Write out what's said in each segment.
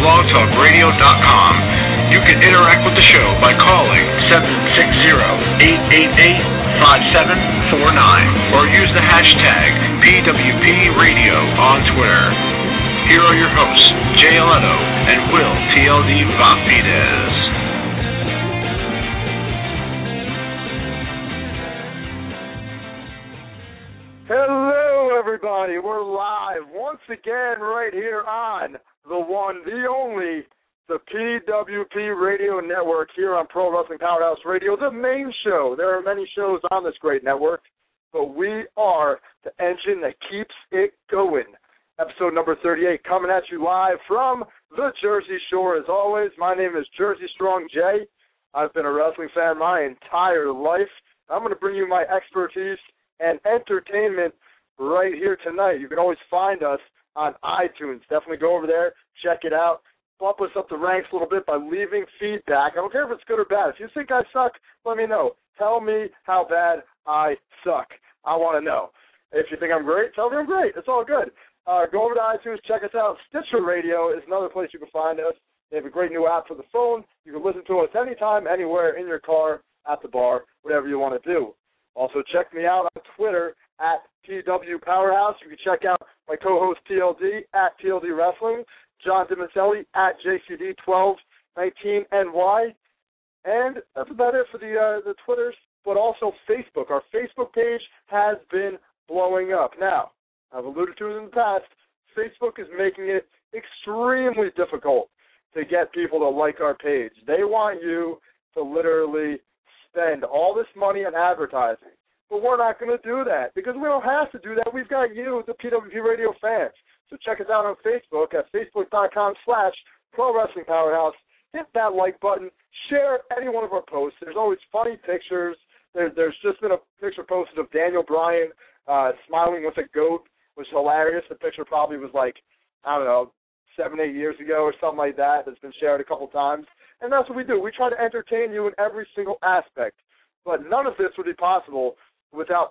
blogtalkradio.com. You can interact with the show by calling 760-888-5749 or use the hashtag PWPRadio on Twitter. Here are your hosts, Jay Aletto and Will TLD Vafides. Hello, everybody. We're live once again right here on the one, the only, the PWP Radio Network here on Pro Wrestling Powerhouse Radio, the main show. There are many shows on this great network, but we are the engine that keeps it going. Episode number 38 coming at you live from the Jersey Shore. As always, my name is Jersey Strong Jay. I've been a wrestling fan my entire life. I'm going to bring you my expertise and entertainment right here tonight. You can always find us on iTunes. Definitely go over there, check it out, bump us up the ranks a little bit by leaving feedback. I don't care if it's good or bad. If you think I suck, let me know. Tell me how bad I suck. I want to know. If you think I'm great, tell me I'm great. It's all good. Go over to iTunes, check us out. Stitcher Radio is another place you can find us. They have a great new app for the phone. You can listen to us anytime, anywhere, in your car, at the bar, whatever you want to do. Also, check me out on Twitter at PW Powerhouse. You can check out my co-host TLD at TLD Wrestling, John DiMaselli at JCD1219NY. And that's about it for the Twitters, but also Facebook. Our Facebook page has been blowing up. Now, I've alluded to it in the past, Facebook is making it extremely difficult to get people to like our page. They want you to literally spend all this money on advertising. But we're not going to do that because we don't have to do that. We've got you, the PWP Radio fans. So check us out on Facebook at facebook.com/Pro Wrestling Powerhouse. Hit that like button. Share any one of our posts. There's always funny pictures. There's just been a picture posted of Daniel Bryan smiling with a goat, which is hilarious. The picture probably was like, I don't know, 7-8 years ago or something like that. That's been shared a couple times. And that's what we do. We try to entertain you in every single aspect. But none of this would be possible without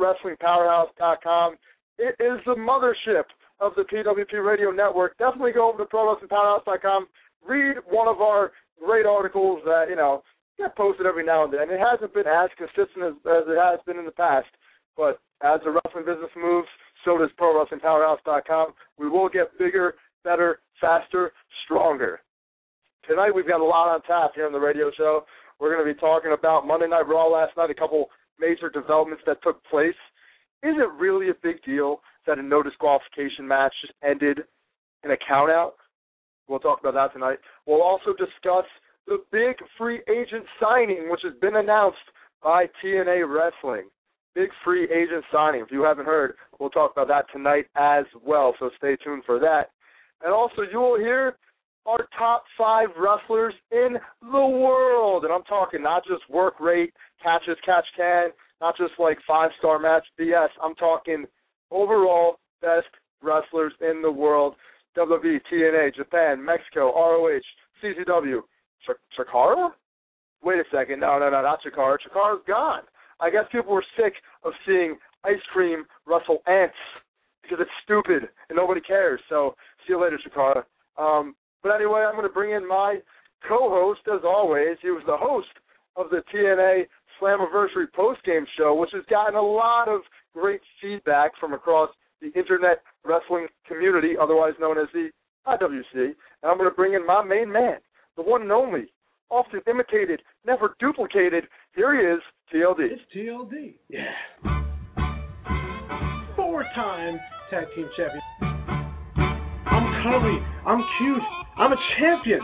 ProWrestlingPowerhouse.com. It is the mothership of the PWP Radio Network. Definitely go over to ProWrestlingPowerhouse.com. Read one of our great articles that, get posted every now and then. It hasn't been as consistent as it has been in the past. But as the wrestling business moves, so does ProWrestlingPowerhouse.com. We will get bigger, better, faster, stronger. Tonight we've got a lot on tap here on the radio show. We're going to be talking about Monday Night Raw last night, a couple major developments that took place. Is it really a big deal that a no disqualification match just ended in a countout? We'll talk about that tonight. We'll also discuss the big free agent signing, which has been announced by TNA Wrestling. Big free agent signing. If you haven't heard, we'll talk about that tonight as well, so stay tuned for that. And also, you will hear our top 5 wrestlers in the world. And I'm talking not just work rate, catch as catch can, not just like 5-star match BS. I'm talking overall best wrestlers in the world. WWE, TNA, Japan, Mexico, ROH, CZW. Chikara? Wait a second. No, not Chikara. Chikara's gone. I guess people were sick of seeing Ice Cream wrestle ants because it's stupid and nobody cares. So see you later, Chikara. But anyway, I'm going to bring in my co-host, as always. He was the host of the TNA Slammiversary postgame show, which has gotten a lot of great feedback from across the Internet wrestling community, otherwise known as the IWC. And I'm going to bring in my main man, the one and only, often imitated, never duplicated. Here he is, TLD. It's TLD. Yeah. 4-time tag team champion. I'm curly. I'm cute. I'm a champion.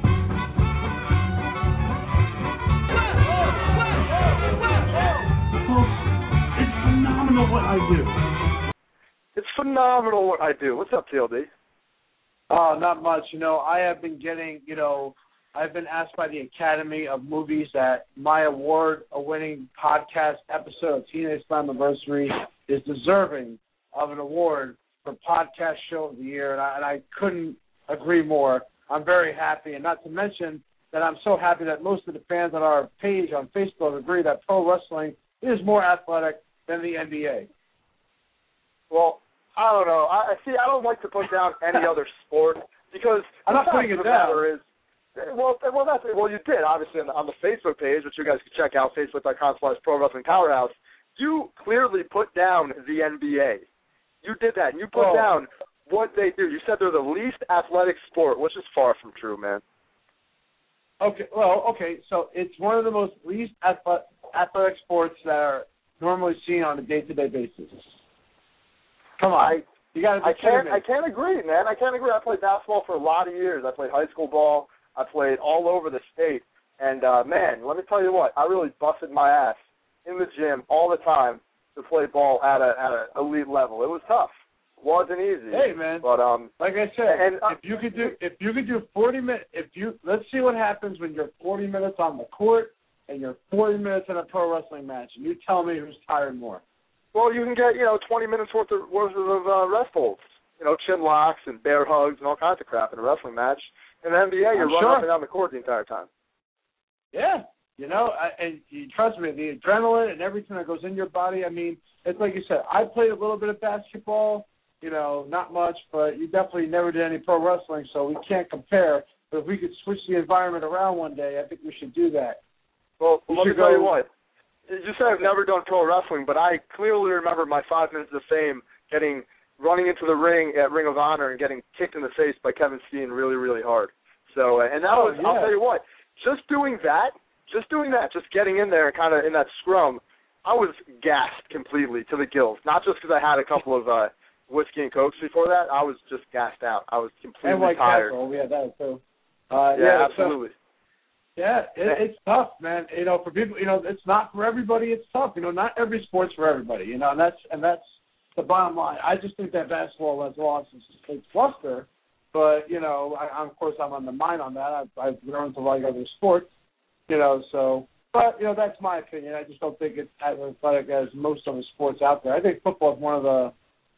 Folks, it's phenomenal what I do. It's phenomenal what I do. What's up, TLD? Not much. I have been getting, I've been asked by the Academy of Movies that my award-winning podcast episode of Teenage Slammiversary is deserving of an award for Podcast Show of the Year, and I couldn't agree more. I'm very happy, and not to mention that I'm so happy that most of the fans on our page on Facebook agree that pro wrestling is more athletic than the NBA. Well, I don't know. I don't like to put down any other sport. Because I'm not putting it down. Well, you did, obviously, on the Facebook page, which you guys can check out, facebook.com/Pro Wrestling Powerhouse. You clearly put down the NBA. You did that, and you put down what they do. You said they're the least athletic sport, which is far from true, man. Okay, so it's one of the most least athletic sports that are normally seen on a day-to-day basis. Come on. You got to I can't agree, man. I can't agree. I played basketball for a lot of years. I played high school ball. I played all over the state. And, man, let me tell you what, I really busted my ass in the gym all the time to play ball at a elite level. It was tough. It wasn't easy. Hey, man. But like I said, if you could do 40 minutes, let's see what happens when you're 40 minutes on the court and you're 40 minutes in a pro wrestling match, and you tell me who's tired more. Well, you can get 20 minutes worth of rest holds, chin locks and bear hugs and all kinds of crap in a wrestling match. In the NBA, you're running up and down the court the entire time. Yeah, and you trust me, the adrenaline and everything that goes in your body. I mean, it's like you said. I played a little bit of basketball, not much, but you definitely never did any pro wrestling, so we can't compare. But if we could switch the environment around one day, I think we should do that. Well, let me tell you what. You said I've never done pro wrestling, but I clearly remember my 5 minutes of fame running into the ring at Ring of Honor and getting kicked in the face by Kevin Steen really, really hard. So, and that was, I'll tell you what, just doing that, just getting in there and kind of in that scrum, I was gassed completely to the gills. Not just because I had a couple of whiskey and cokes before that. I was just gassed out. I was completely tired. And White Castle, that too. Absolutely. It's tough, man. For people, it's not for everybody. It's tough. Not every sport's for everybody. And that's the bottom line. I just think that basketball has lost its luster. But of course, I'm on the mind on that. I've grown to like other sports. But that's my opinion. I just don't think it's as athletic as most of the sports out there. I think football is one of the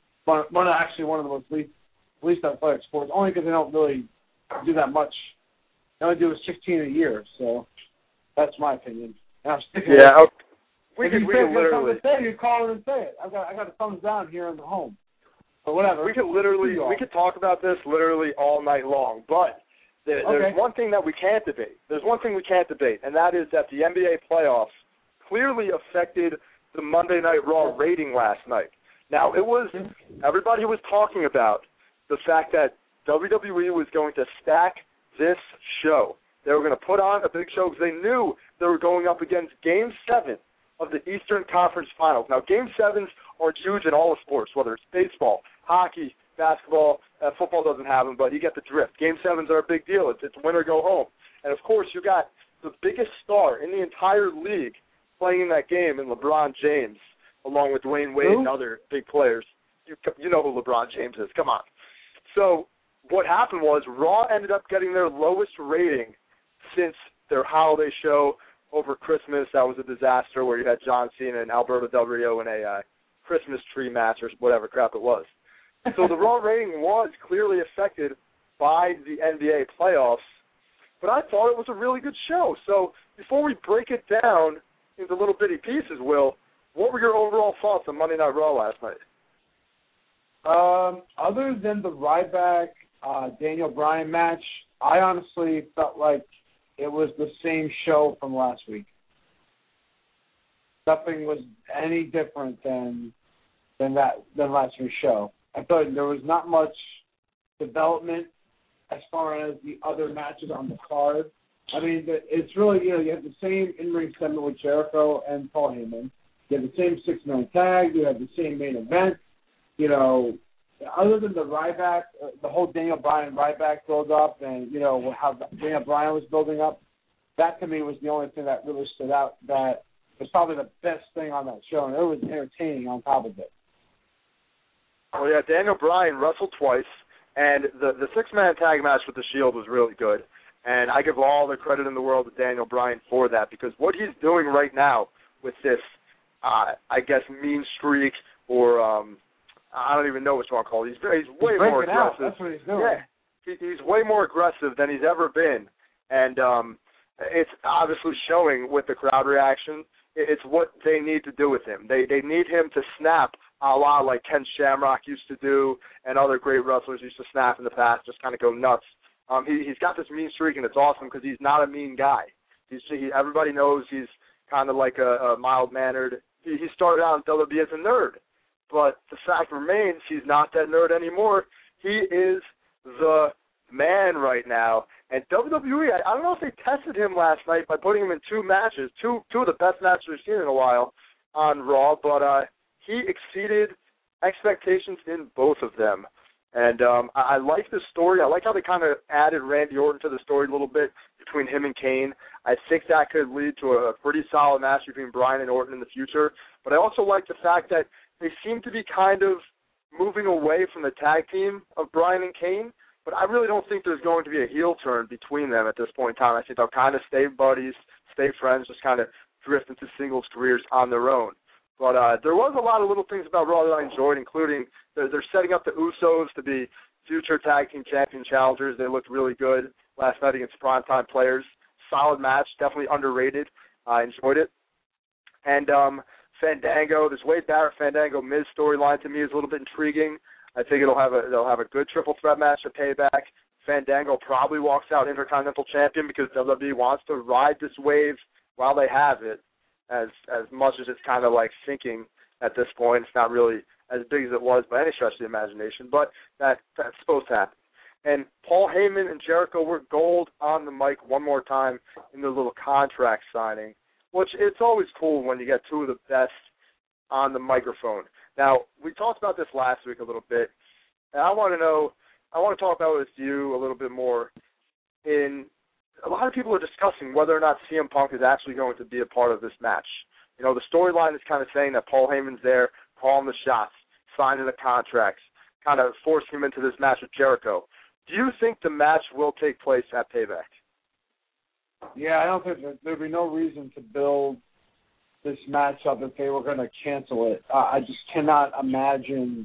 most least athletic sports, only because they don't really do that much. They only do 16 a year, so that's my opinion. And I'm sticking with it. We could literally say, you call it and say it. I got a thumbs down here in the home. But whatever. We could talk about this literally all night long. But there's one thing that we can't debate. And that is that the NBA playoffs clearly affected the Monday Night Raw rating last night. Now, everybody was talking about the fact that WWE was going to stack this show. They were going to put on a big show because they knew they were going up against Game 7 of the Eastern Conference Finals. Now, Game 7s are huge in all the sports, whether it's baseball, hockey, basketball. Football doesn't have them, but you get the drift. Game 7s are a big deal. It's win or go home. And, of course, you got the biggest star in the entire league playing in that game in LeBron James, along with Dwayne Wade and other big players. You know who LeBron James is. Come on. So what happened was Raw ended up getting their lowest rating since their holiday show over Christmas. That was a disaster where you had John Cena and Alberto Del Rio in a Christmas tree match or whatever crap it was. So the Raw rating was clearly affected by the NBA playoffs, but I thought it was a really good show. So before we break it down into little bitty pieces, Will, what were your overall thoughts on Monday Night Raw last night? Other than the Ryback Daniel Bryan match, I honestly felt like it was the same show from last week. Nothing was any different than last week's show. I thought there was not much development as far as the other matches on the card. I mean, it's really, you have the same in-ring segment with Jericho and Paul Heyman. You have the same 6-man tag. You have the same main event. Other than the Ryback, the whole Daniel Bryan Ryback build up and, how Daniel Bryan was building up, that to me was the only thing that really stood out. That was probably the best thing on that show, and it was entertaining on top of it. Well, yeah, Daniel Bryan wrestled twice, and the 6-man tag match with The Shield was really good. And I give all the credit in the world to Daniel Bryan for that, because what he's doing right now with this, I guess, mean streak or I don't even know what you want to call it. He's way more aggressive. That's what he's doing. Yeah, he's way more aggressive than he's ever been. And it's obviously showing with the crowd reaction. It's what they need to do with him. They need him to snap a lot like Ken Shamrock used to do and other great wrestlers used to snap in the past, just kind of go nuts. He's got this mean streak, and it's awesome because he's not a mean guy. Everybody knows he's kind of like a mild-mannered. He started out in WWE as a nerd, but the fact remains he's not that nerd anymore. He is the man right now. And WWE, I don't know if they tested him last night by putting him in two matches, two of the best matches we've seen in a while on Raw, but he exceeded expectations in both of them. And I like the story. I like how they kind of added Randy Orton to the story a little bit between him and Kane. I think that could lead to a pretty solid match between Bryan and Orton in the future. But I also like the fact that they seem to be kind of moving away from the tag team of Bryan and Kane. But I really don't think there's going to be a heel turn between them at this point in time. I think they'll kind of stay buddies, stay friends, just kind of drift into singles careers on their own. But there was a lot of little things about Raw that I enjoyed, including they're setting up the Usos to be future tag team champion challengers. They looked really good last night against primetime players. Solid match, definitely underrated. I enjoyed it. And Fandango, this Wade Barrett Fandango Miz storyline to me is a little bit intriguing. I think they'll have a good triple threat match to Payback. Fandango probably walks out Intercontinental Champion because WWE wants to ride this wave while they have it. As much as it's kind of like sinking at this point, it's not really as big as it was by any stretch of the imagination, but that's supposed to happen. And Paul Heyman and Jericho were gold on the mic one more time in their little contract signing, which it's always cool when you get two of the best on the microphone. Now, we talked about this last week a little bit, and I want to talk about it with you a little bit more. A lot of people are discussing whether or not CM Punk is actually going to be a part of this match. You know, the storyline is kind of saying that Paul Heyman's there, calling the shots, signing the contracts, kind of forcing him into this match with Jericho. Do you think the match will take place at Payback? Yeah, I don't think there'd be no reason to build this match up if they were going to cancel it. I just cannot imagine,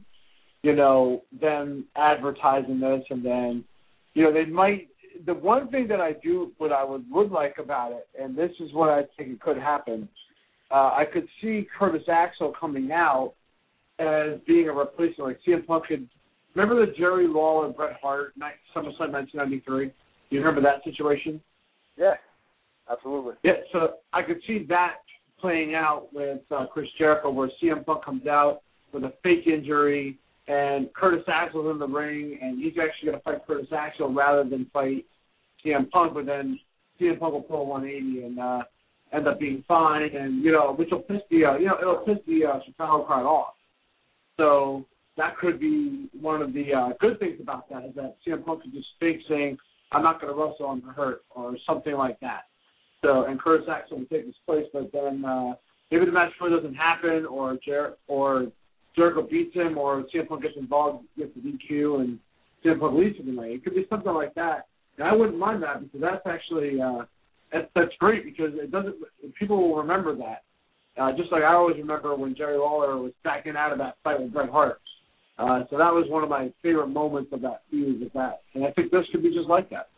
them advertising this and then, they might. The one thing that I would like about it, and this is what I think it could happen, I could see Curtis Axel coming out as being a replacement. Like CM Punk could, remember the Jerry Lawler and Bret Hart SummerSlam 1993? You remember that situation? Yeah, absolutely. Yeah, so I could see that playing out with Chris Jericho, where CM Punk comes out with a fake injury, and Curtis Axel's in the ring, and he's actually going to fight Curtis Axel rather than fight CM Punk, but then CM Punk will pull a 180 and end up being fine, and, which will piss it'll piss the Chicago crowd off. So that could be one of the good things about that, is that CM Punk could just fake saying, I'm not going to wrestle, I'm hurt, or something like that. So, and Curtis Axel will take his place, but then maybe the match really doesn't happen, or Jericho beats him, or CM Punk gets involved, gets the DQ, and CM Punk leaves him away. It could be something like that. And I wouldn't mind that, because that's actually that's great, because people will remember that. Just like I always remember when Jerry Lawler was backing out of that fight with Bret Hart. So that was one of my favorite moments of that feud with that. And I think this could be just like that.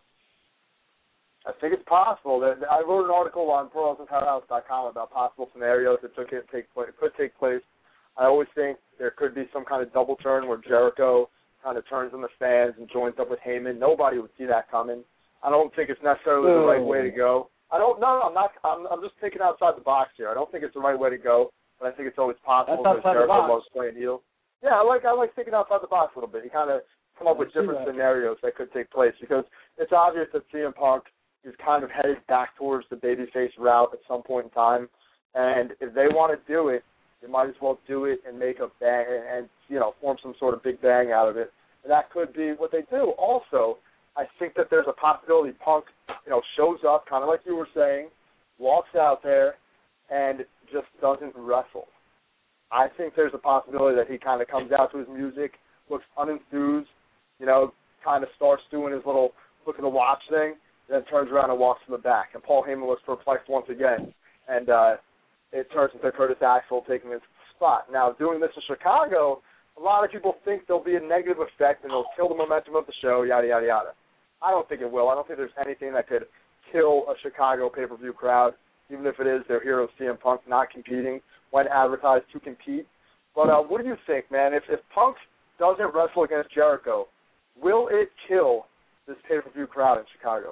I think it's possible. I wrote an article on ProWrestlingPowerhouse.com about possible scenarios that could take place. I always think there could be some kind of double turn where Jericho kind of turns on the fans and joins up with Heyman. Nobody would see that coming. I don't think it's necessarily the right way to go. I'm just thinking outside the box here. I don't think it's the right way to go, but I think it's always possible because Jericho loves playing heel. Yeah, I like thinking outside the box a little bit. You kind of come up with different scenarios that could take place, because it's obvious that CM Punk is kind of headed back towards the babyface route at some point in time, and if they want to do it, they might as well do it and make a bang and form some sort of big bang out of it. And that could be what they do. Also, I think that there's a possibility Punk, shows up, kind of like you were saying, walks out there, and just doesn't wrestle. I think there's a possibility that he kind of comes out to his music, looks unenthused, kind of starts doing his little look at the watch thing, then turns around and walks to the back. And Paul Heyman looks perplexed once again. And it turns into Curtis Axel taking his spot. Now, doing this in Chicago, a lot of people think there'll be a negative effect and it'll kill the momentum of the show, yada, yada, yada. I don't think it will. I don't think there's anything that could kill a Chicago pay-per-view crowd, even if it is their hero CM Punk not competing when advertised to compete. But what do you think, man? If Punk doesn't wrestle against Jericho, will it kill this pay-per-view crowd in Chicago?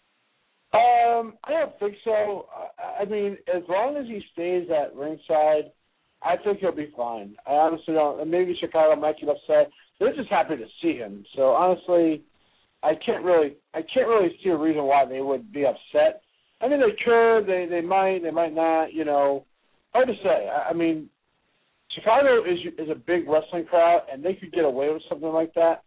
I don't think so. I mean, as long as he stays at ringside, I think he'll be fine. I honestly don't. And maybe Chicago might get upset. They're just happy to see him. So honestly, I can't really see a reason why they would be upset. I mean, they could, they might not. You know, hard to say. I mean, Chicago is a big wrestling crowd, and they could get away with something like that.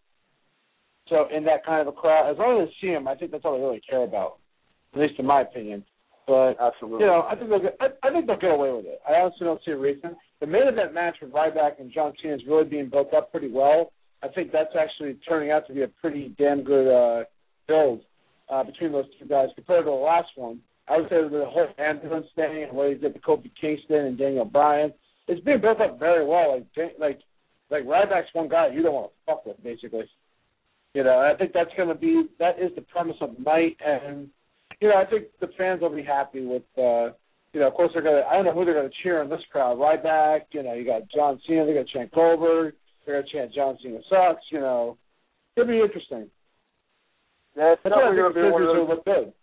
So in that kind of a crowd, as long as they see him, I think that's all they really care about, at least in my opinion. But absolutely, you know, I think they'll get away with it. I honestly don't see a reason. The main event match with Ryback and John Cena is really being built up pretty well. I think that's actually turning out to be a pretty damn good build between those two guys compared to the last one. I would say the whole ambulance thing and what he did to Kofi Kingston and Daniel Bryan, it's being built up very well. Like Ryback's one guy you don't want to fuck with, basically. You know, I think that is the premise of the night, and you know, I think the fans will be happy with. You know, of course I don't know who they're gonna cheer in this crowd. Ryback, you know, you got John Cena, they're gonna chant Goldberg, they're gonna chant John Cena sucks. You know, it'll be interesting. Yeah, it's definitely going to be one of those. Look good.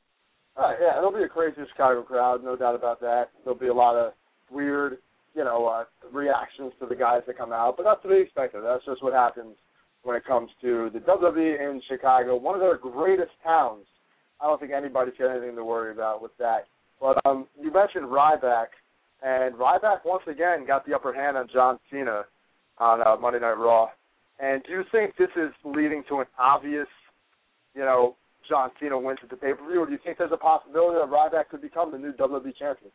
Yeah, it'll be a crazy Chicago crowd, no doubt about that. There'll be a lot of weird, you know, reactions to the guys that come out, but that's to be expected. That's just what happens when it comes to the WWE in Chicago, one of their greatest towns. I don't think anybody's got anything to worry about with that. But you mentioned Ryback, and Ryback once again got the upper hand on John Cena on Monday Night Raw. And do you think this is leading to an obvious, you know, John Cena wins at the pay-per-view, or do you think there's a possibility that Ryback could become the new WWE champion?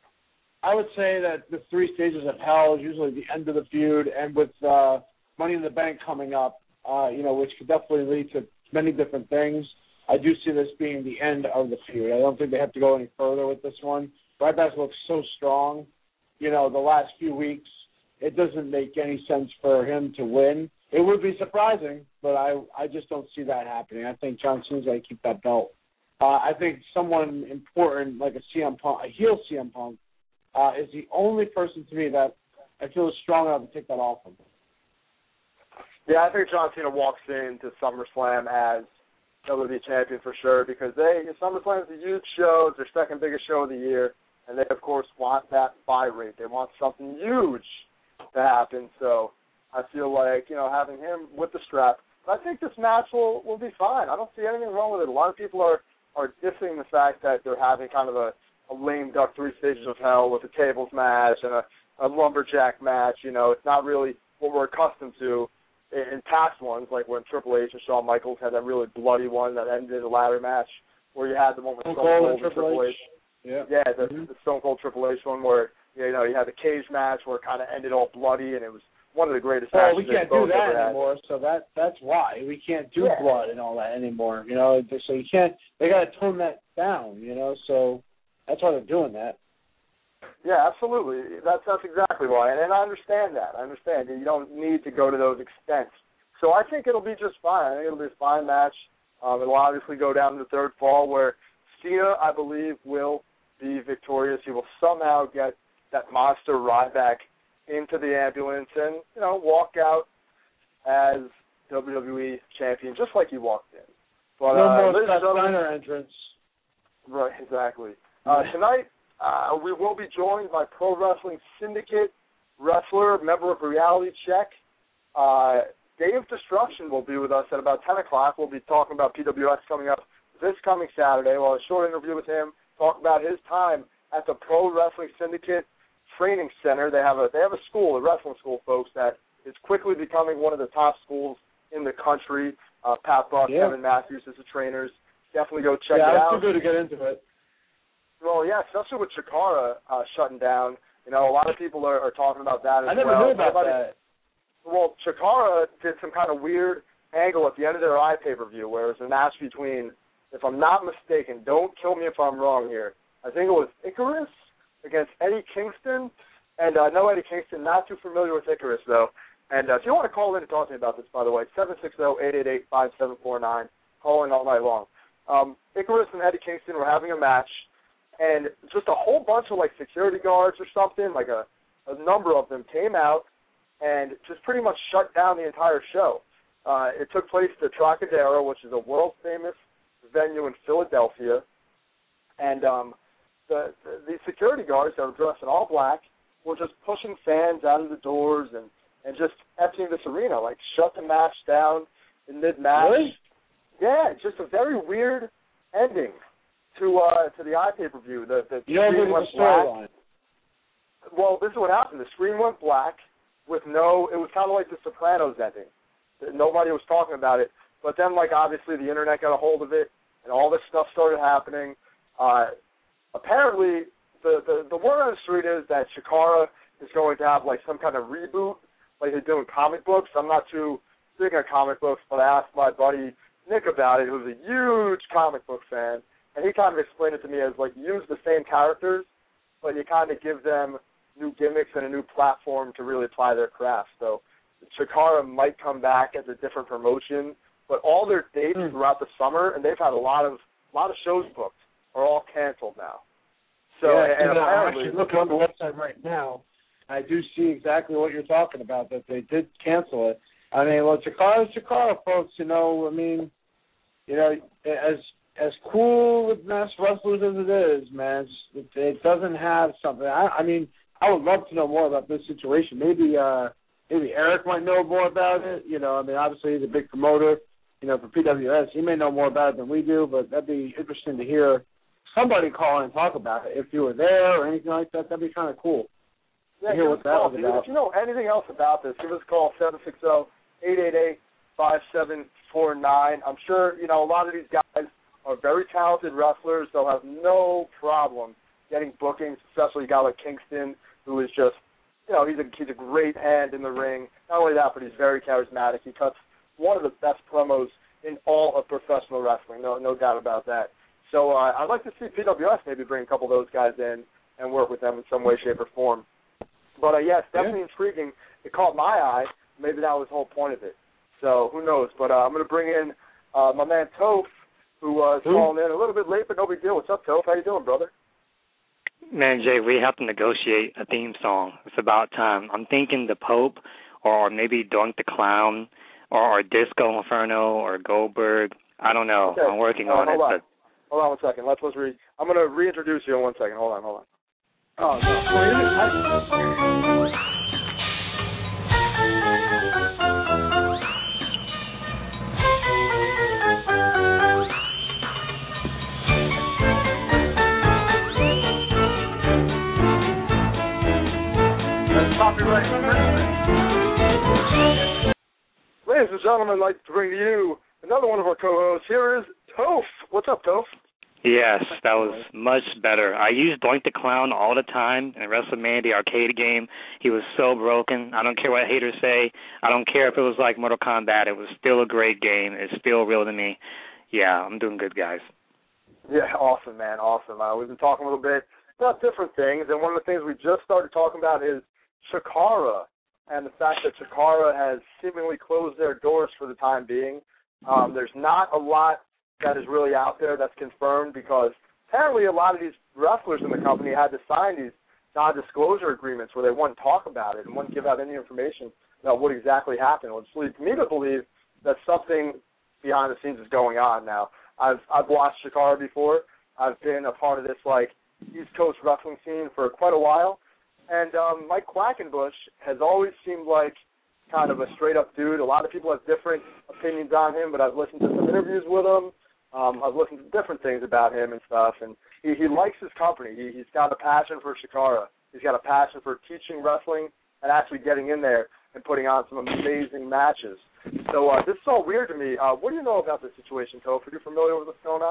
I would say that the three stages of hell is usually the end of the feud, and with Money in the Bank coming up, you know, which could definitely lead to many different things. I do see this being the end of the feud. I don't think they have to go any further with this one. Ryback looks so strong, you know, the last few weeks. It doesn't make any sense for him to win. It would be surprising, but I just don't see that happening. I think John Cena's got to keep that belt. I think someone important like a CM Punk, a heel CM Punk, is the only person to me that I feel is strong enough to take that off him. Yeah, I think John Cena walks into SummerSlam as WWE champion for sure, because SummerSlam is a huge show. It's their second biggest show of the year, and they, of course, want that buy rate. They want something huge to happen, so I feel like, you know, having him with the strap, but I think this match will be fine. I don't see anything wrong with it. A lot of people are dissing the fact that they're having kind of a lame duck three stages of hell with a tables match and a lumberjack match. You know, it's not really what we're accustomed to in past ones, like when Triple H and Shawn Michaels had that really bloody one that ended a ladder match, where you had the one with Stone Cold and Triple H. Yeah, the Stone Cold Triple H one where, you know, you had the cage match where it kind of ended all bloody, and it was one of the greatest matches. We can't do that anymore, so that's why we can't do blood and all that anymore. You know, so you can't. They got to tone that down. You know, so that's why they're doing that. Yeah, absolutely. That's exactly why, and I understand that. I understand you don't need to go to those extents. So I think it'll be just fine. I think it'll be a fine match. It'll obviously go down to the third fall, where Cena, I believe, will be victorious. He will somehow get that monster Ryback into the ambulance and, you know, walk out as WWE champion, just like he walked in. But, no more Scott Steiner entrance. Right, exactly. Tonight, we will be joined by Pro Wrestling Syndicate wrestler, member of Reality Check. Dave Destruction will be with us at about 10 o'clock. We'll be talking about PWX coming up this coming Saturday. We'll have a short interview with him, talk about his time at the Pro Wrestling Syndicate Training Center. They have a school, a wrestling school, folks, that is quickly becoming one of the top schools in the country. Pat Buck, Kevin Matthews as the trainers. Definitely go check it out. Yeah, it's too good to get into it. Well, yeah, especially with Chikara shutting down. You know, a lot of people are talking about that as well. I never knew about that. Well, Chikara did some kind of weird angle at the end of their pay-per-view where it was a match between, if I'm not mistaken, don't kill me if I'm wrong here, I think it was Icarus against Eddie Kingston. And I know Eddie Kingston, not too familiar with Icarus, though. And if you want to call in and talk to me about this, by the way, 760-888-5749. Call in all night long. Icarus and Eddie Kingston were having a match, and just a whole bunch of, like, security guards or something, like a a number of them came out and just pretty much shut down the entire show. It took place at the Trocadero, which is a world-famous venue in Philadelphia, and the security guards that were dressed in all black were just pushing fans out of the doors and just emptying this arena, like shut the match down in mid-match. Really? Yeah, just a very weird ending to the pay-per-view. The screen went black. Well, this is what happened. The screen went black with it was kind of like the Sopranos ending. Nobody was talking about it. But then, like, obviously the internet got a hold of it, and all this stuff started happening. Apparently, the word on the street is that Chikara is going to have, like, some kind of reboot, like they do in comic books. I'm not too big on comic books, but I asked my buddy Nick about it, who's a huge comic book fan, and he kind of explained it to me as, like, you use the same characters, but you kind of give them new gimmicks and a new platform to really apply their craft. So Chikara might come back as a different promotion, but all their dates throughout the summer, and they've had a lot of shows booked, are all canceled now. So, yeah, and I'm apparently, actually looking on the website right now. I do see exactly what you're talking about, that they did cancel it. I mean, well, Chikara's Chikara, folks, you know, I mean, you know, as cool with mass wrestlers as it is, man, it doesn't have something. I mean, I would love to know more about this situation. Maybe Eric might know more about it. You know, I mean, obviously he's a big promoter, you know, for PWS. He may know more about it than we do, but that'd be interesting to hear somebody call and talk about it. If you were there or anything like that, that'd be kind of cool. Yeah, hear what that was about. If you know anything else about this, give us a call, 760-888-5749. I'm sure, you know, a lot of these guys are very talented wrestlers. They'll have no problem getting bookings, especially a guy like Kingston, who is just, you know, he's a great hand in the ring. Not only that, but he's very charismatic. He cuts one of the best promos in all of professional wrestling, no doubt about that. So I'd like to see PWS maybe bring a couple of those guys in and work with them in some way, shape, or form. But, yeah, it's definitely intriguing. It caught my eye. Maybe that was the whole point of it. So who knows? But I'm going to bring in my man Toph, who is calling in a little bit late, but no big deal. What's up, Toph? How you doing, brother? Man, Jay, we have to negotiate a theme song. It's about time. I'm thinking the Pope, or maybe Doink the Clown, or Disco Inferno, or Goldberg. I don't know. Okay. I'm working on it. But hold on one second. I'm going to reintroduce you in 1 second. Hold on. Oh, no. Ladies and gentlemen, I'd like to bring to you another one of our co-hosts. Here is Toph. What's up, Toph? Yes, that was much better. I used Doink the Clown all the time in WrestleMania, the arcade game. He was so broken. I don't care what haters say. I don't care if it was like Mortal Kombat. It was still a great game. It's still real to me. Yeah, I'm doing good, guys. Yeah, awesome, man, awesome. We've been talking a little bit about different things, and one of the things we just started talking about is Chikara and the fact that Chikara has seemingly closed their doors for the time being. There's not a lot that is really out there that's confirmed, because apparently a lot of these wrestlers in the company had to sign these non-disclosure agreements where they wouldn't talk about it and wouldn't give out any information about what exactly happened, which leads me to believe that something behind the scenes is going on now. I've watched Chikara before. I've been a part of this, like, East Coast wrestling scene for quite a while, and Mike Quackenbush has always seemed like kind of a straight-up dude. A lot of people have different opinions on him, but I've listened to some interviews with him. I've listened to different things about him and stuff, and he likes his company. He's got a passion for Chikara. He's got a passion for teaching wrestling and actually getting in there and putting on some amazing matches. So this is all weird to me. What do you know about this situation, Toph? Are you familiar with what's going on?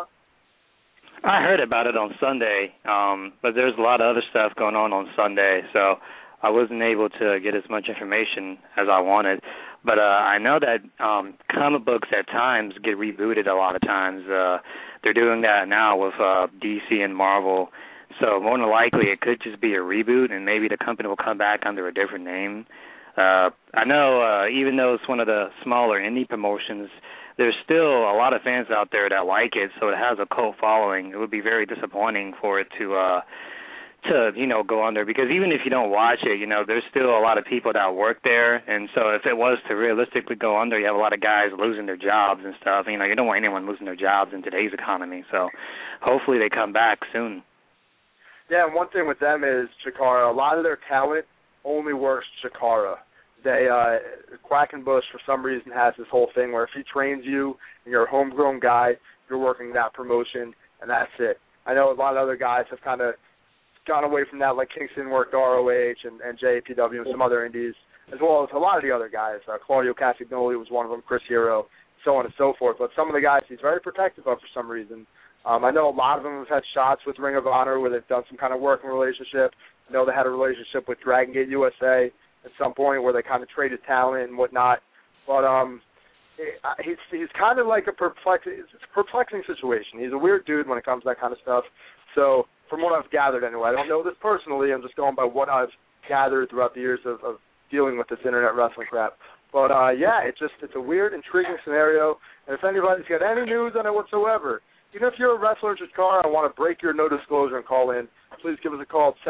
I heard about it on Sunday, but there's a lot of other stuff going on Sunday, so I wasn't able to get as much information as I wanted. But I know that comic books at times get rebooted a lot of times. They're doing that now with DC and Marvel. So more than likely it could just be a reboot, and maybe the company will come back under a different name. I know even though it's one of the smaller indie promotions, there's still a lot of fans out there that like it, so it has a cult following. It would be very disappointing for it to to, go under, because even if you don't watch it, there's still a lot of people that work there, and so if it was to realistically go under, you have a lot of guys losing their jobs and stuff. You don't want anyone losing their jobs in today's economy, so hopefully they come back soon. Yeah, and one thing with them is Chikara, a lot of their talent only works Chikara. Quackenbush, for some reason, has this whole thing where if he trains you and you're a homegrown guy, you're working that promotion, and that's it. I know a lot of other guys have kind of gone away from that, like Kingston worked ROH and JPW and some other indies, as well as a lot of the other guys. Claudio Castagnoli was one of them, Chris Hero, so on and so forth. But some of the guys he's very protective of for some reason. I know a lot of them have had shots with Ring of Honor where they've done some kind of working relationship. I know they had a relationship with Dragon Gate USA at some point where they kind of traded talent and whatnot. But he's kind of like it's a perplexing situation. He's a weird dude when it comes to that kind of stuff. So from what I've gathered anyway, I don't know this personally. I'm just going by what I've gathered throughout the years of dealing with this internet wrestling crap. But, it's a weird, intriguing scenario. And if anybody's got any news on it whatsoever, even if you're a wrestler in Chikara and want to break your no disclosure and call in, please give us a call at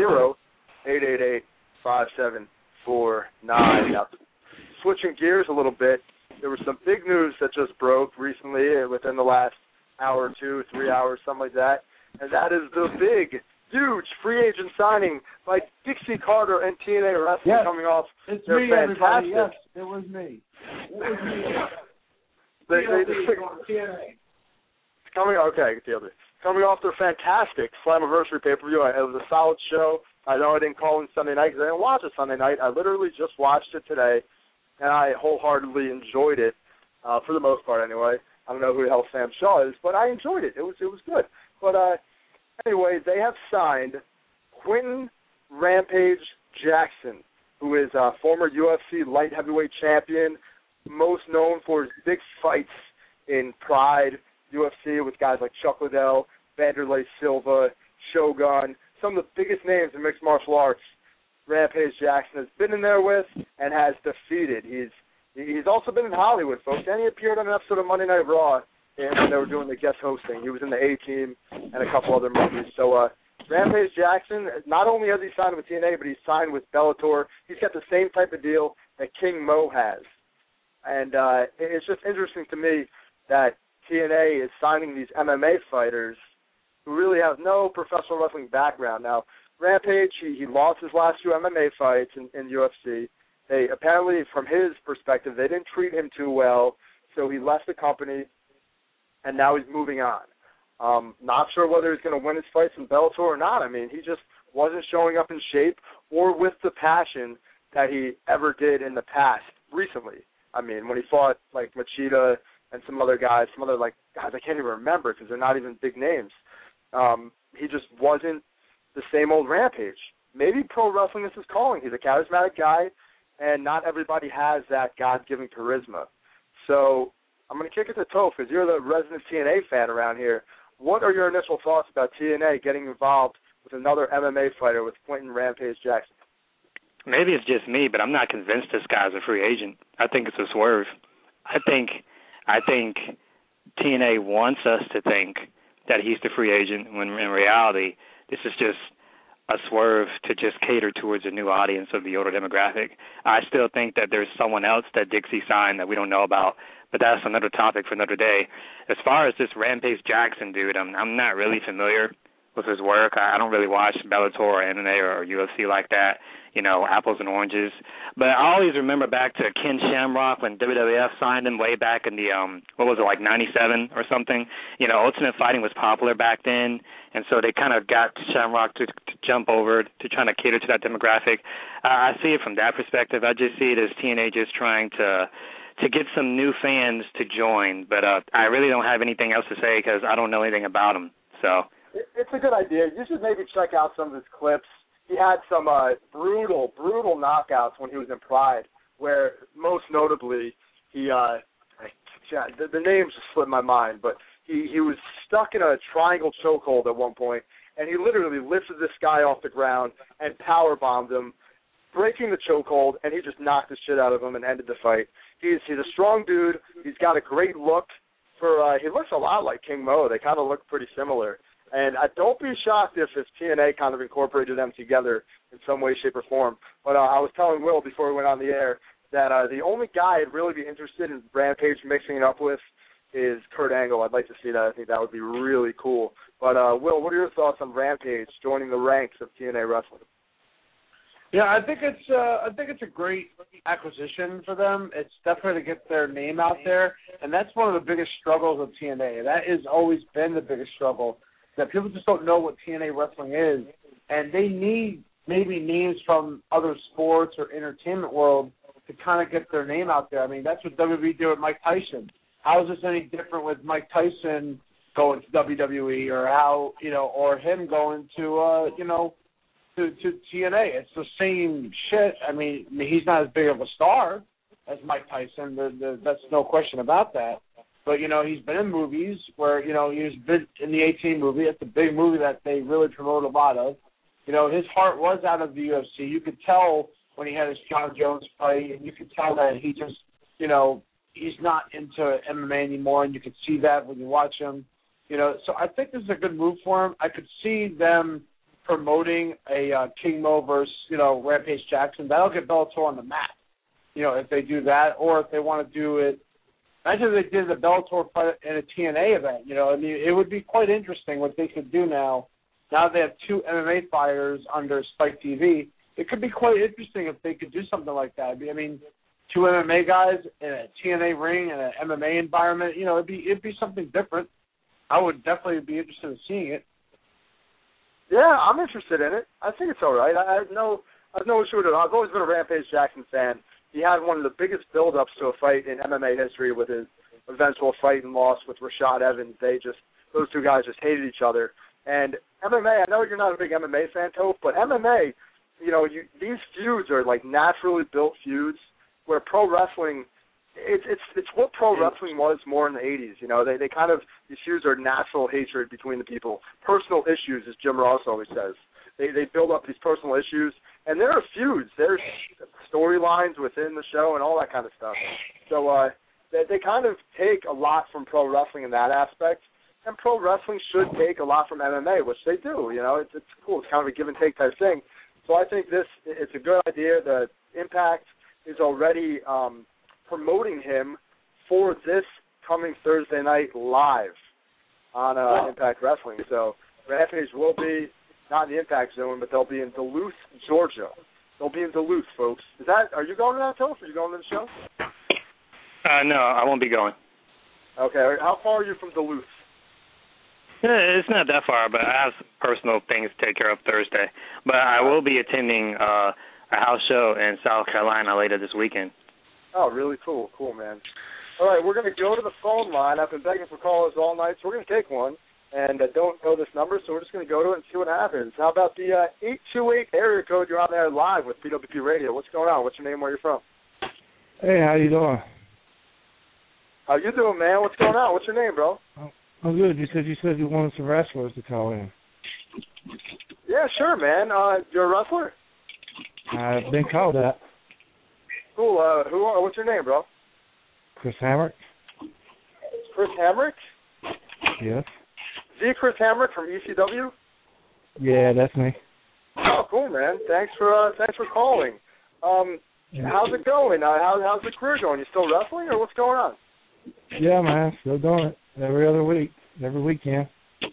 760-888-5749. Now, switching gears a little bit, there was some big news that just broke recently within the last hour or 2, 3 hours, something like that, and that is the big, huge free agent signing by Dixie Carter and TNA Wrestling coming off. It's their me, fantastic. everybody. Yes, it was me. Coming off their fantastic Slammiversary pay-per-view. It was a solid show. I know I didn't call in Sunday night because I didn't watch it Sunday night. I literally just watched it today, and I wholeheartedly enjoyed it, for the most part anyway. I don't know who the hell Sam Shaw is, but I enjoyed it. It was good. But anyway, they have signed Quentin Rampage Jackson, who is a former UFC light heavyweight champion, most known for his big fights in Pride UFC with guys like Chuck Liddell, Vanderlei Silva, Shogun, some of the biggest names in mixed martial arts. Rampage Jackson has been in there with and has defeated. He's also been in Hollywood, folks, and he appeared on an episode of Monday Night Raw when they were doing the guest hosting. He was in the A-Team and a couple other movies. So Rampage Jackson, not only has he signed with TNA, but he's signed with Bellator. He's got the same type of deal that King Mo has. And it's just interesting to me that TNA is signing these MMA fighters who really have no professional wrestling background. Now, Rampage, he lost his last 2 MMA fights in UFC. They apparently, from his perspective, they didn't treat him too well, so he left the company, and now he's moving on. Not sure whether he's going to win his fights in Bellator or not. I mean, he just wasn't showing up in shape or with the passion that he ever did in the past recently. I mean, when he fought, like, Machida and some other guys I can't even remember because they're not even big names. He just wasn't the same old Rampage. Maybe pro wrestling is his calling. He's a charismatic guy, and not everybody has that God-given charisma. So I'm going to kick it to Toph because you're the resident TNA fan around here. What are your initial thoughts about TNA getting involved with another MMA fighter with Quentin Rampage Jackson? Maybe it's just me, but I'm not convinced this guy's a free agent. I think it's a swerve. I think TNA wants us to think that he's the free agent when in reality this is just a swerve to just cater towards a new audience of the older demographic. I still think that there's someone else that Dixie signed that we don't know about, but that's another topic for another day. As far as this Rampage Jackson dude, I'm not really familiar with his work. I don't really watch Bellator or MMA or UFC like that, apples and oranges. But I always remember back to Ken Shamrock when WWF signed him way back in the, 97 or something. Ultimate Fighting was popular back then, and so they kind of got Shamrock to jump over to trying to cater to that demographic. I see it from that perspective. I just see it as TNA just trying to get some new fans to join. But I really don't have anything else to say because I don't know anything about him. So it's a good idea. You should maybe check out some of his clips. He had some brutal knockouts when he was in Pride, where most notably he the names just slipped my mind, but he was stuck in a triangle chokehold at one point, and he literally lifted this guy off the ground and power bombed him, breaking the chokehold, and he just knocked the shit out of him and ended the fight. He's a strong dude. He's got a great look. He looks a lot like King Mo. They kind of look pretty similar. And don't be shocked if TNA kind of incorporated them together in some way, shape, or form. But I was telling Will before we went on the air that the only guy I'd really be interested in Rampage mixing it up with is Kurt Angle. I'd like to see that. I think that would be really cool. But, Will, what are your thoughts on Rampage joining the ranks of TNA Wrestling? Yeah, I think it's a great acquisition for them. It's definitely to get their name out there, and that's one of the biggest struggles of TNA. That has always been the biggest struggle, that people just don't know what TNA Wrestling is, and they need maybe names from other sports or entertainment world to kind of get their name out there. I mean, that's what WWE did with Mike Tyson. How is this any different with Mike Tyson going to WWE, or how, or him going to, to TNA? It's the same shit. I mean, he's not as big of a star as Mike Tyson. That's no question about that. But, he's been in movies where, he's been in the 18 movie. It's a big movie that they really promote a lot of. His heart was out of the UFC. You could tell when he had his John Jones fight, and you could tell that he just, he's not into MMA anymore, and you could see that when you watch him. So I think this is a good move for him. I could see them promoting a King Mo versus, Rampage Jackson. That'll get Bellator on the map, if they do that, or if they want to do it. Imagine if they did the Bellator fight in a TNA event. I mean, it would be quite interesting what they could do now. Now they have 2 MMA fighters under Spike TV. It could be quite interesting if they could do something like that. I mean, 2 MMA guys in a TNA ring and an MMA environment. It'd be something different. I would definitely be interested in seeing it. Yeah, I'm interested in it. I think it's all right. I have no issue with it. I've always been a Rampage Jackson fan. He had one of the biggest build-ups to a fight in MMA history with his eventual fight and loss with Rashad Evans. Those 2 guys just hated each other. And MMA, I know you're not a big MMA fan, Toph, but MMA, these feuds are like naturally built feuds where pro wrestling, it's what pro wrestling was more in the 80s. They kind of, these feuds are natural hatred between the people. Personal issues, as Jim Ross always says. They build up these personal issues, and there are feuds. There's storylines within the show and all that kind of stuff. So they kind of take a lot from pro wrestling in that aspect, and pro wrestling should take a lot from MMA, which they do. It's cool. It's kind of a give and take type thing. So I think it's a good idea. The Impact is already promoting him for this coming Thursday night live on Impact Wrestling. So Rampage will be not in the Impact Zone, but they'll be in Duluth, Georgia. They'll be in Duluth, folks. Are you going to that, Toph? Are you going to the show? No, I won't be going. Okay. How far are you from Duluth? It's not that far, but I have some personal things to take care of Thursday. But I will be attending a house show in South Carolina later this weekend. Oh, really cool. Cool, man. All right, we're going to go to the phone line. I've been begging for callers all night, so we're going to take one. And I don't know this number, so we're just going to go to it and see what happens. How about the 828 area code? You're on there live with PWP Radio. What's going on? What's your name? Where you from? Hey, how you doing? How you doing, man? What's going on? What's your name, bro? I'm good. You said you wanted some wrestlers to call in. Yeah, sure, man. You're a wrestler? I've been called that. Cool. What's your name, bro? Chris Hamrick. Chris Hamrick? Yes. Is he Chris Hamrick from ECW? Yeah, that's me. Oh, cool, man. Thanks for calling. How's it going? How's the career going? You still wrestling, or what's going on? Yeah, man. Still doing it every other week, every weekend.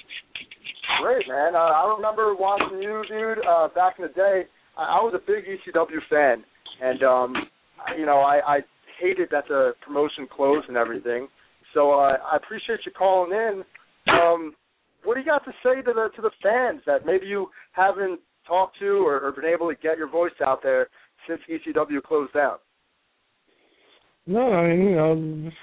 Great, man. I remember watching you, dude, back in the day. I was a big ECW fan, and I hated that the promotion closed and everything. So I appreciate you calling in. What do you got to say to the fans that maybe you haven't talked to or been able to get your voice out there since ECW closed down? No, I mean, just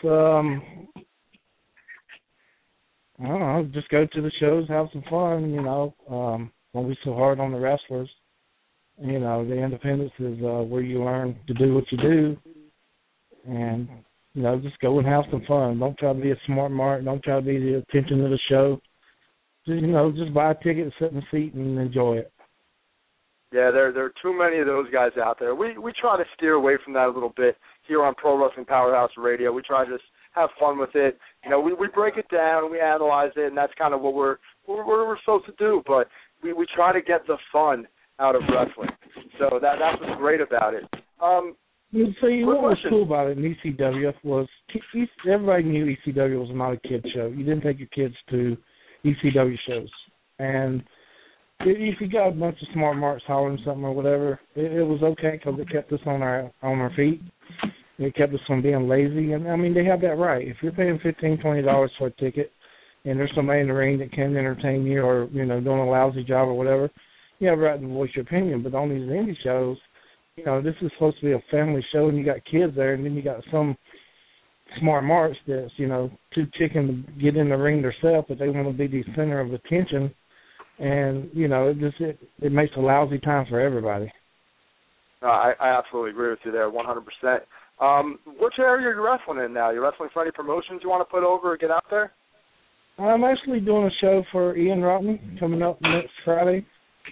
I don't know, just go to the shows, have some fun. Don't be so hard on the wrestlers. The independence is where you learn to do what you do, and just go and have some fun. Don't try to be a smart mark. Don't try to be the attention of the show. Just buy a ticket, sit in the seat, and enjoy it. Yeah, there are too many of those guys out there. We try to steer away from that a little bit here on Pro Wrestling Powerhouse Radio. We try to just have fun with it. We break it down, we analyze it, and that's kind of what we're what we're supposed to do, but we try to get the fun out of wrestling. So that's what's great about it. See, what was cool about it in ECW was everybody knew ECW was not a kid show. You didn't take your kids to ECW shows. And if you got a bunch of smart marks hollering something or whatever, it was okay because it kept us on our feet. It kept us from being lazy. And, I mean, they have that right. If you're paying $15, $20 for a ticket and there's somebody in the ring that can entertain you or, doing a lousy job or whatever, you have a right to voice your opinion. But on these indie shows, this is supposed to be a family show, and you got kids there, and then you got some smart marks that's, too chicken to get in the ring themselves, but they want to be the center of attention, and, it makes a lousy time for everybody. I absolutely agree with you there, 100%. Which area are you wrestling in now? You wrestling for any promotions you want to put over or get out there? I'm actually doing a show for Ian Rotten coming up next Friday.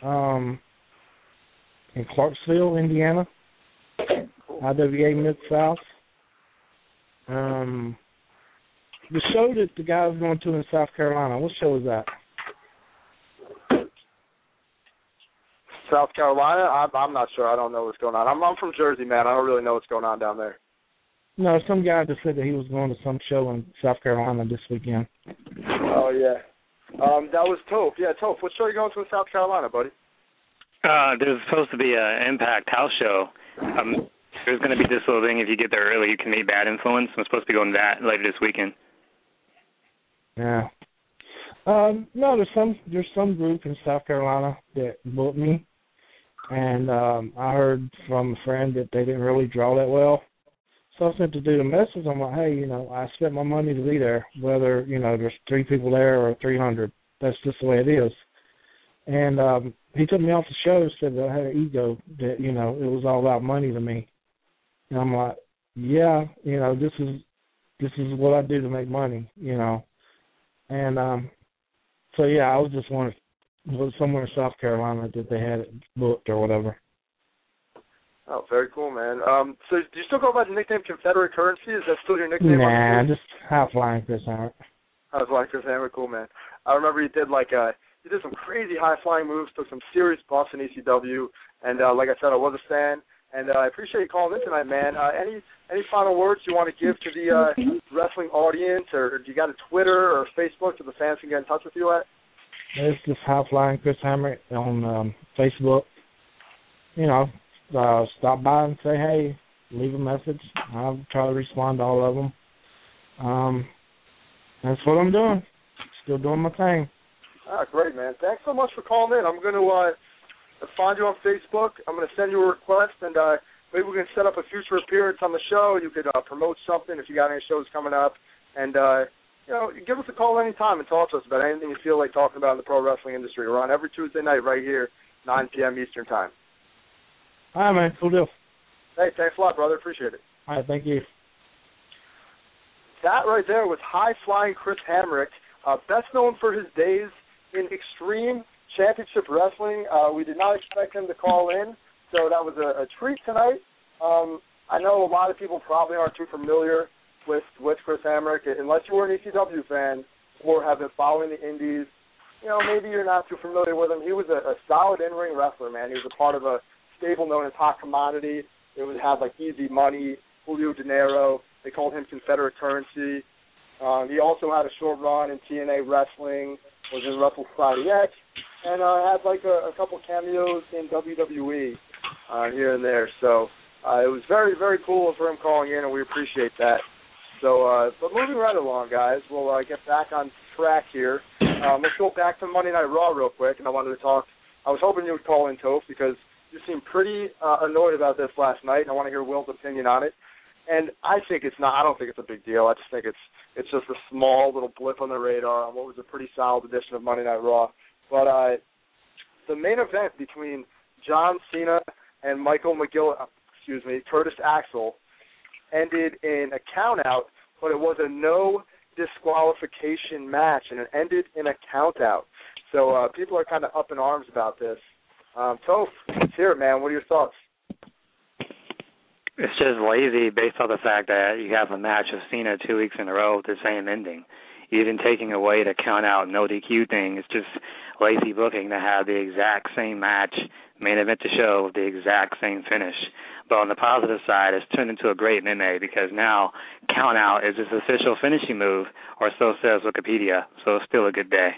In Clarksville, Indiana, IWA Mid-South. The show that the guy was going to in South Carolina, what show is that? South Carolina? I'm not sure. I don't know what's going on. I'm from Jersey, man. I don't really know what's going on down there. No, some guy just said that he was going to some show in South Carolina this weekend. Oh, yeah. That was Toph. Yeah, Toph, what show are you going to in South Carolina, buddy? There's supposed to be an Impact house show. There's going to be this little thing, if you get there early, you can meet Bad Influence. I'm supposed to be going to that later this weekend. Yeah. No, there's some group in South Carolina that booked me, and I heard from a friend that they didn't really draw that well. So I sent the dude a message. I'm like, hey, I spent my money to be there, whether, there's 3 people there or 300. That's just the way it is. And he took me off the show and said that I had an ego, that, it was all about money to me. And I'm like, yeah, this is what I do to make money, And so, yeah, I was just wondering, was somewhere in South Carolina that they had it booked or whatever. Oh, very cool, man. So do you still go by the nickname Confederate Currency? Is that still your nickname? Nah, just High Flying Chris Hamrick. High Flying Chris Hamrick, cool, man. I remember you did you did some crazy high-flying moves, took some serious buffs in ECW, and like I said, I was a fan, and I appreciate you calling in tonight, man. Any final words you want to give to the wrestling audience, or do you got a Twitter or Facebook so the fans can get in touch with you at? It's just High Flying Chris Hamrick on Facebook. Stop by and say, hey, leave a message. I'll try to respond to all of them. That's what I'm doing. Still doing my thing. Great, man. Thanks so much for calling in. I'm going to find you on Facebook. I'm going to send you a request, and maybe we can set up a future appearance on the show. You could promote something if you got any shows coming up. And, give us a call anytime and talk to us about anything you feel like talking about in the pro wrestling industry. We're on every Tuesday night right here, 9 p.m. Eastern Time. All right, man. Cool deal. Hey, thanks a lot, brother. Appreciate it. All right, thank you. That right there was high-flying Chris Hamrick, best known for his days in Extreme Championship Wrestling. We did not expect him to call in, so that was a treat tonight. I know a lot of people probably aren't too familiar with Chris Hamrick, unless you were an ECW fan or have been following the indies. Maybe you're not too familiar with him. He was a solid in-ring wrestler, man. He was a part of a stable known as Hot Commodity. It would have Easy Money, Julio De Niro. They called him Confederate Currency. He also had a short run in TNA Wrestling, was in Wrestle Friday X, and had a couple cameos in WWE here and there. So it was very, very cool for him calling in, and we appreciate that. So, but moving right along, guys, we'll get back on track here. Let's go back to Monday Night Raw real quick, and I wanted to talk. I was hoping you would call in, Toph, because you seemed pretty annoyed about this last night, and I want to hear Will's opinion on it. And I don't think it's a big deal. I just think it's just a small little blip on the radar on what was a pretty solid edition of Monday Night Raw. But the main event between John Cena and Curtis Axel ended in a count-out, but it was a no disqualification match, and it ended in a count-out. So people are kind of up in arms about this. Toph, let's hear it, man. What are your thoughts? It's just lazy based on the fact that you have a match of Cena 2 weeks in a row with the same ending. even taking away the count-out, no DQ thing, it's just lazy booking to have the exact same match, main event to show, with the exact same finish. But on the positive side, it's turned into a great meme because now count-out is his official finishing move, or so says Wikipedia, so it's still a good day.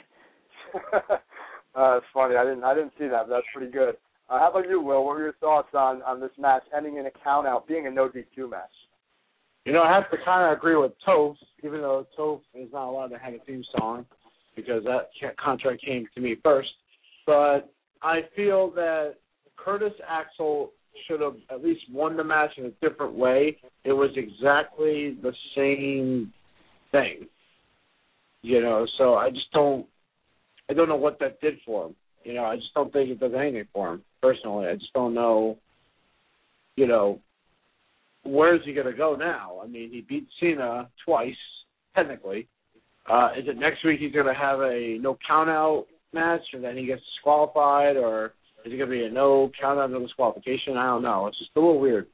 It's funny. I didn't see that, but that's pretty good. How about you, Will? What were your thoughts on this match ending in a count-out, being a no DQ match? You know, I have to kind of agree with Toph, even though Toph is not allowed to have a theme song because that contract came to me first. But I feel that Curtis Axel should have at least won the match in a different way. It was exactly the same thing. You know, so I don't know what that did for him. You know, I just don't think it does anything for him, personally. I just don't know, you know, where is he going to go now? I mean, he beat Cena twice, technically. Is it next week he's going to have a no count-out match and then he gets disqualified, or is it going to be a no count-out, no disqualification? I don't know. It's just a little weird.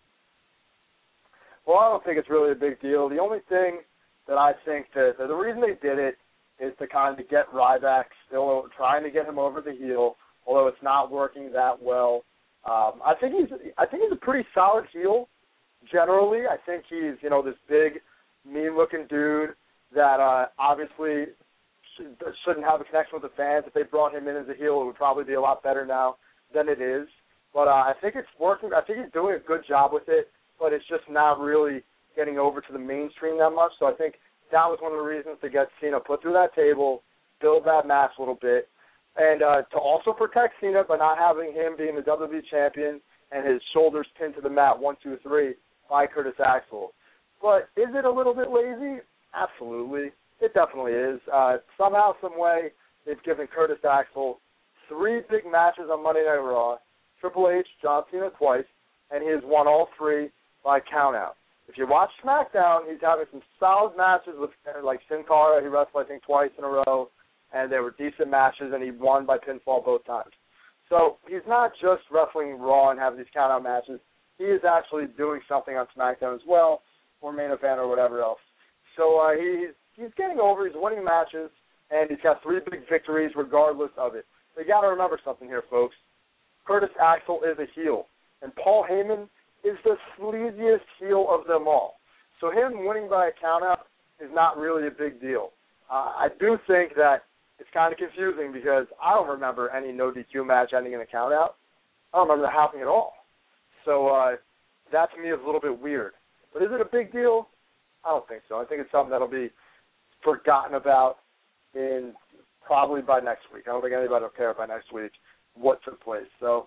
Well, I don't think it's really a big deal. The only thing that I think that the reason they did it is to kind of get Ryback still trying to get him over the heel, although it's not working that well. I think he's a pretty solid heel. Generally, I think he's, you know, this big, mean-looking dude that obviously shouldn't have a connection with the fans. If they brought him in as a heel, it would probably be a lot better now than it is. But I think it's working. I think he's doing a good job with it, but it's just not really getting over to the mainstream that much. So I think that was one of the reasons to get Cena put through that table, build that match a little bit, and to also protect Cena by not having him being the WWE champion and his shoulders pinned to the mat 1, 2, 3 by Curtis Axel. But is it a little bit lazy? Absolutely. It definitely is. Somehow, some way, they've given Curtis Axel 3 big matches on Monday Night Raw, Triple H, John Cena twice, and he has won all 3 by countout. If you watch SmackDown, he's having some solid matches with, like, Sin Cara. He wrestled, I think, twice in a row, and they were decent matches, and he won by pinfall both times. So he's not just wrestling Raw and having these countout matches. He is actually doing something on SmackDown as well, or main event or whatever else. So he's getting over. He's winning matches, and he's got 3 big victories regardless of it. But you got to remember something here, folks. Curtis Axel is a heel, and Paul Heyman is the sleaziest heel of them all. So him winning by a countout is not really a big deal. I do think that it's kind of confusing because I don't remember any no DQ match ending in a countout. I don't remember that happening at all. So that to me is a little bit weird. But is it a big deal? I don't think so. I think it's something that'll be forgotten about in probably by next week. I don't think anybody will care by next week what took place. So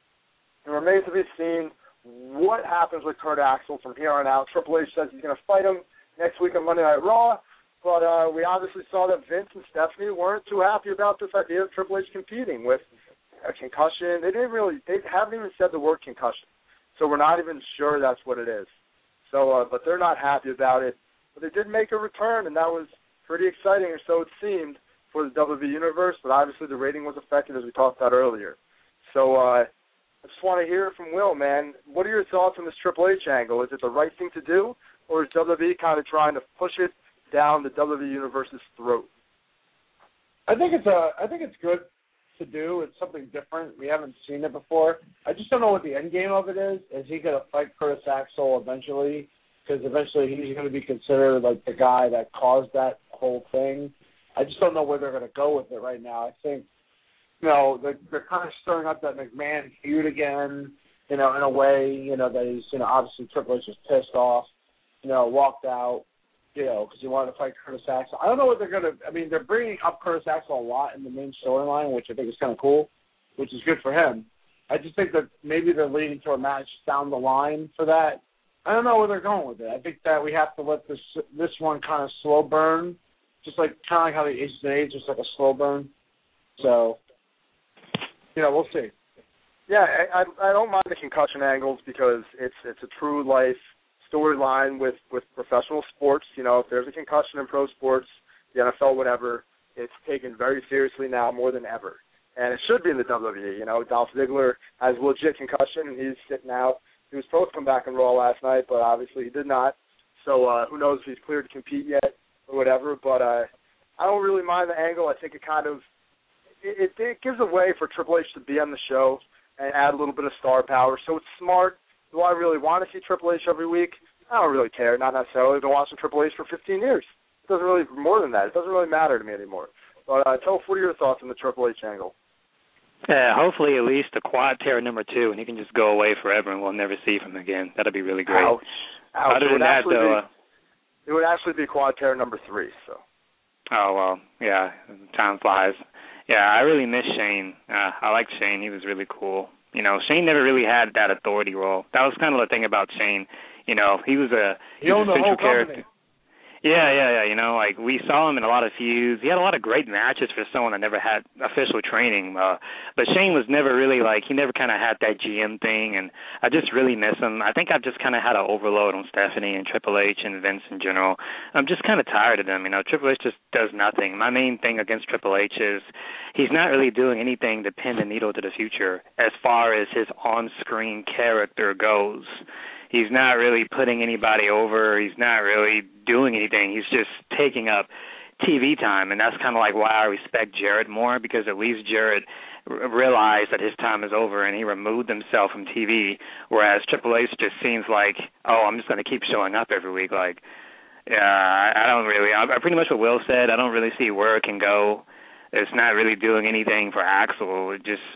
it remains to be seen what happens with Kurt Axel from here on out. Triple H says he's going to fight him next week on Monday Night Raw, but we obviously saw that Vince and Stephanie weren't too happy about this idea of Triple H competing with a concussion. They haven't even said the word concussion, so we're not even sure that's what it is. So, but they're not happy about it. But they did make a return, and that was pretty exciting, or so it seemed, for the WWE Universe, but obviously the rating was affected, as we talked about earlier. So I just want to hear from Will, man. What are your thoughts on this Triple H angle? Is it the right thing to do, or is WWE kind of trying to push it down the WWE Universe's throat? I think it's good to do. It's something different. We haven't seen it before. I just don't know what the end game of it is. Is he going to fight Curtis Axel eventually? Because eventually he's going to be considered like the guy that caused that whole thing. I just don't know where they're going to go with it right now. I think, you know, they're kind of stirring up that McMahon feud again, you know, in a way, you know, that he's, you know, obviously Triple H was pissed off, you know, walked out, you know, because he wanted to fight Curtis Axel. I don't know what they're going to, I mean, they're bringing up Curtis Axel a lot in the main storyline, which I think is kind of cool, which is good for him. I just think that maybe they're leading to a match down the line for that. I don't know where they're going with it. I think that we have to let this one kind of slow burn, just like kind of like how the Aces and Eights, just like a slow burn. So, you know, we'll see. Yeah, I don't mind the concussion angles because it's a true life storyline with professional sports. You know, if there's a concussion in pro sports, the NFL, whatever, it's taken very seriously now more than ever. And it should be in the WWE. You know, Dolph Ziggler has a legit concussion, and he's sitting out. He was supposed to come back in Raw last night, but obviously he did not. So who knows if he's cleared to compete yet. or whatever, but I don't really mind the angle. I think it kind of it gives a way for Triple H to be on the show and add a little bit of star power. So it's smart. Do I really want to see Triple H every week? I don't really care. Not necessarily. I've been watching Triple H for 15 years. It doesn't really, more than that, it doesn't really matter to me anymore. But Toph, what are your thoughts on the Triple H angle? Yeah, hopefully at least a quad tear number 2, and he can just go away forever and we'll never see him again. That'd be really great. Ouch. Other than that, though... it would actually be quad tear number 3, so... Oh, well, yeah, time flies. Yeah, I really miss Shane. I liked Shane. He was really cool. You know, Shane never really had that authority role. That was kind of the thing about Shane. You know, he was a central character. Yeah. You know, like, we saw him in a lot of feuds. He had a lot of great matches for someone that never had official training. But Shane was never really, like, he never kind of had that GM thing, and I just really miss him. I think I've just kind of had an overload on Stephanie and Triple H and Vince in general. I'm just kind of tired of them. You know, Triple H just does nothing. My main thing against Triple H is he's not really doing anything to pin the needle to the future as far as his on-screen character goes. He's not really putting anybody over. He's not really doing anything. He's just taking up TV time, and that's kind of like why I respect Jarrett more, because at least Jarrett realized that his time is over and he removed himself from TV, whereas Triple H just seems like, oh, I'm just going to keep showing up every week. Like, I don't really, I pretty much what Will said, I don't really see where it can go. It's not really doing anything for Axel. It just,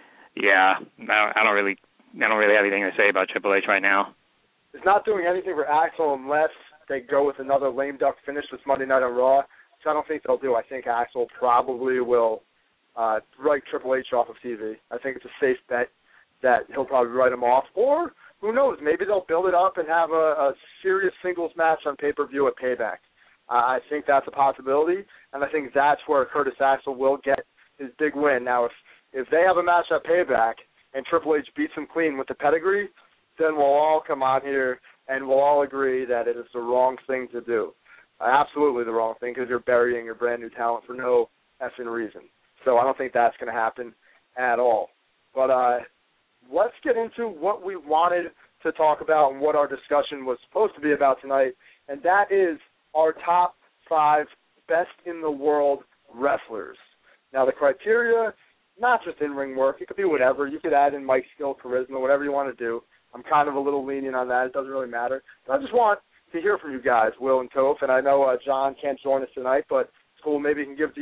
I don't really have anything to say about Triple H right now. It's not doing anything for Axel unless they go with another lame duck finish this Monday Night on Raw, which I don't think they'll do. I think Axel probably will write Triple H off of TV. I think it's a safe bet that he'll probably write him off. Or, who knows, maybe they'll build it up and have a serious singles match on pay-per-view at Payback. I think that's a possibility, and I think that's where Curtis Axel will get his big win. Now, if they have a match at Payback and Triple H beats him clean with the pedigree, then we'll all come on here and we'll all agree that it is the wrong thing to do. Absolutely the wrong thing, because you're burying your brand new talent for no effing reason. So I don't think that's going to happen at all. But let's get into what we wanted to talk about and what our discussion was supposed to be about tonight, and that is our top 5 best in the world wrestlers. Now, the criteria, not just in-ring work. It could be whatever. You could add in mic skill, charisma, whatever you want to do. I'm kind of a little lenient on that. It doesn't really matter. But I just want to hear from you guys, Will and Toph. And I know John can't join us tonight, but it's cool. Maybe he can give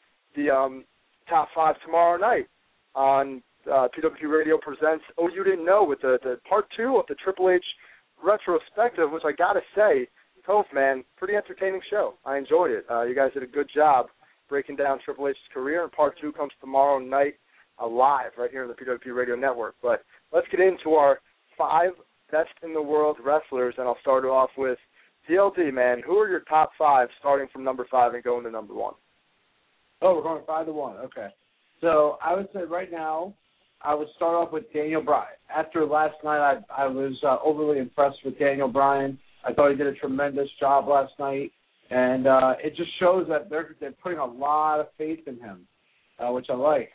the top 5 tomorrow night on PWP Radio Presents Oh You Didn't Know with the part 2 of the Triple H retrospective, which I got to say, Toph, man, pretty entertaining show. I enjoyed it. You guys did a good job breaking down Triple H's career, and part 2 comes tomorrow night live right here on the PWP Radio Network. But let's get into our 5 best in the world wrestlers, and I'll start it off with TLD, man. Who are your top 5, starting from number 5 and going to number 1? Oh, we're going 5 to 1. Okay. So I would say right now I would start off with Daniel Bryan. After last night, I was overly impressed with Daniel Bryan. I thought he did a tremendous job last night, and it just shows that they're putting a lot of faith in him, which I like.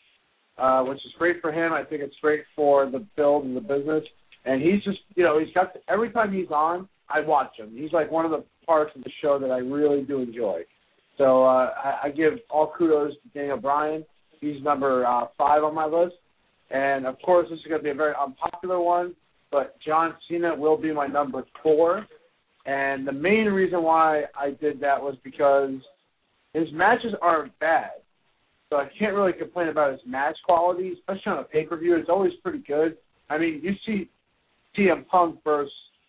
Which is great for him. I think it's great for the build and the business. And he's just, he's got every time he's on, I watch him. He's like one of the parts of the show that I really do enjoy. So I give all kudos to Daniel Bryan. He's number 5 on my list. And, of course, this is going to be a very unpopular one, but John Cena will be my number 4. And the main reason why I did that was because his matches aren't bad. So I can't really complain about his match quality, especially on a pay-per-view. It's always pretty good. I mean, you see CM Punk versus,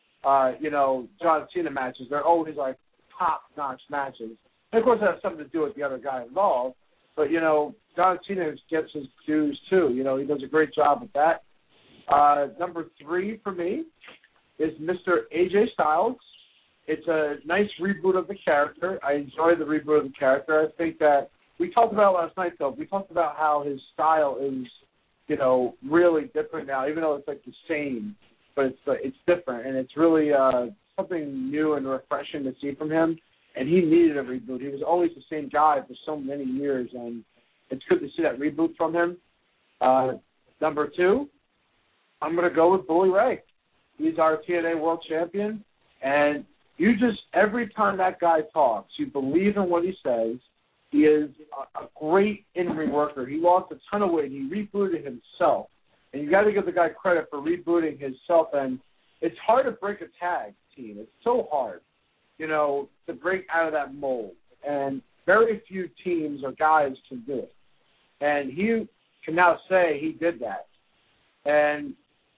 John Cena matches. They're always, like, top-notch matches. And, of course, that has something to do with the other guy involved. But, John Cena gets his dues, too. He does a great job with that. Number 3 for me is Mr. AJ Styles. It's a nice reboot of the character. I enjoy the reboot of the character. I think that we talked about it last night, though. We talked about how his style is, really different now, even though it's like the same, but it's different, and it's really something new and refreshing to see from him. And he needed a reboot. He was always the same guy for so many years, and it's good to see that reboot from him. Number 2, I'm going to go with Bully Ray. He's our TNA World Champion, and every time that guy talks, you believe in what he says. He is a great in-ring worker. He lost a ton of weight. He rebooted himself. And you got to give the guy credit for rebooting himself. And it's hard to break a tag team. It's so hard, to break out of that mold. And very few teams or guys can do it. And he can now say he did that. And,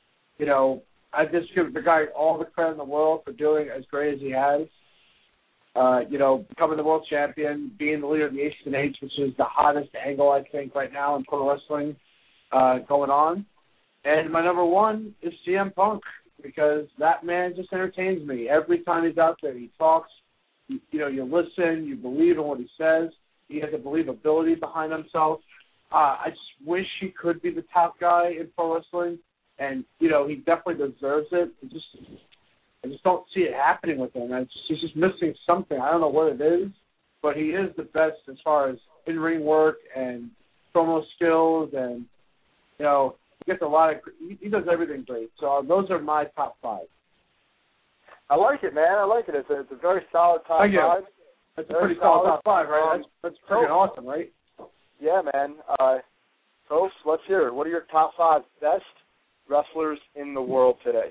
I just give the guy all the credit in the world for doing as great as he has. Becoming the world champion, being the leader of the H&H, which is the hottest angle, I think, right now in pro wrestling going on. And my number one is CM Punk, because that man just entertains me. Every time he's out there, he talks, you listen, you believe in what he says. He has a believability behind himself. I just wish he could be the top guy in pro wrestling, and, he definitely deserves it. I just don't see it happening with him. He's just missing something. I don't know what it is, but he is the best as far as in-ring work and promo skills, and, he gets a lot of – he does everything great. So those are my top 5. I like it, man. I like it. It's a very solid top 5. That's a pretty solid top 5, right? That's freaking awesome, right? Yeah, man. Folks, let's hear it. What are your top 5 best wrestlers in the world today?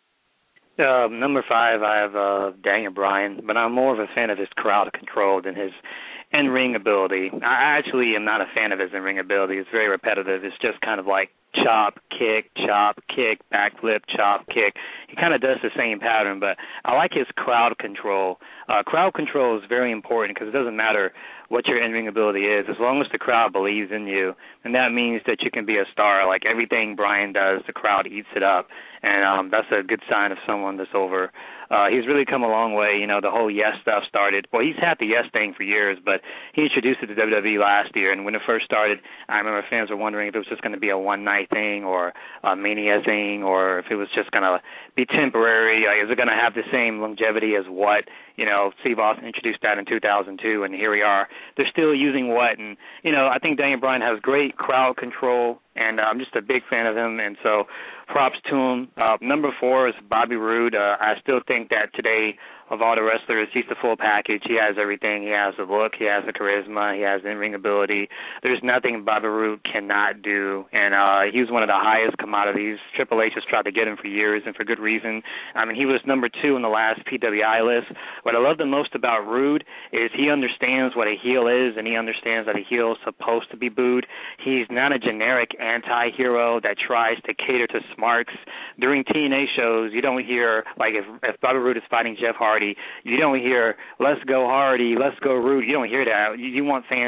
Number 5, I have Daniel Bryan, but I'm more of a fan of his crowd control than his in-ring ability. I actually am not a fan of his in-ring ability. It's very repetitive. It's just kind of like chop, kick, backflip, chop, kick. He kind of does the same pattern, but I like his crowd control. Crowd control is very important because it doesn't matter what your in-ring ability is, as long as the crowd believes in you, and that means that you can be a star. Like everything Bryan does, the crowd eats it up, and that's a good sign of someone that's over. He's really come a long way. The whole Yes stuff started. Well, he's had the Yes thing for years, but he introduced it to WWE last year, and when it first started, I remember fans were wondering if it was just going to be a one-night thing or a Mania thing, or if it was just going to be temporary. Is it going to have the same longevity as what? Steve Austin introduced that in 2002, and here we are. They're still using what? And, I think Daniel Bryan has great crowd control, and I'm just a big fan of him, and so props to him. Number 4 is Bobby Roode. I still think that today, of all the wrestlers, he's the full package. He has everything. He has the look. He has the charisma. He has the in-ring ability. There's nothing Bobby Roode cannot do, and he was one of the highest commodities. Triple H has tried to get him for years, and for good reason. He was number 2 on the last PWI list. What I love the most about Roode is he understands what a heel is, and he understands that a heel is supposed to be booed. He's not a generic anti-hero that tries to cater to smarks. During TNA shows, you don't hear, like if Bobby Roode is fighting Jeff Hardy, you don't hear, let's go Hardy, let's go Roode. You don't hear that. You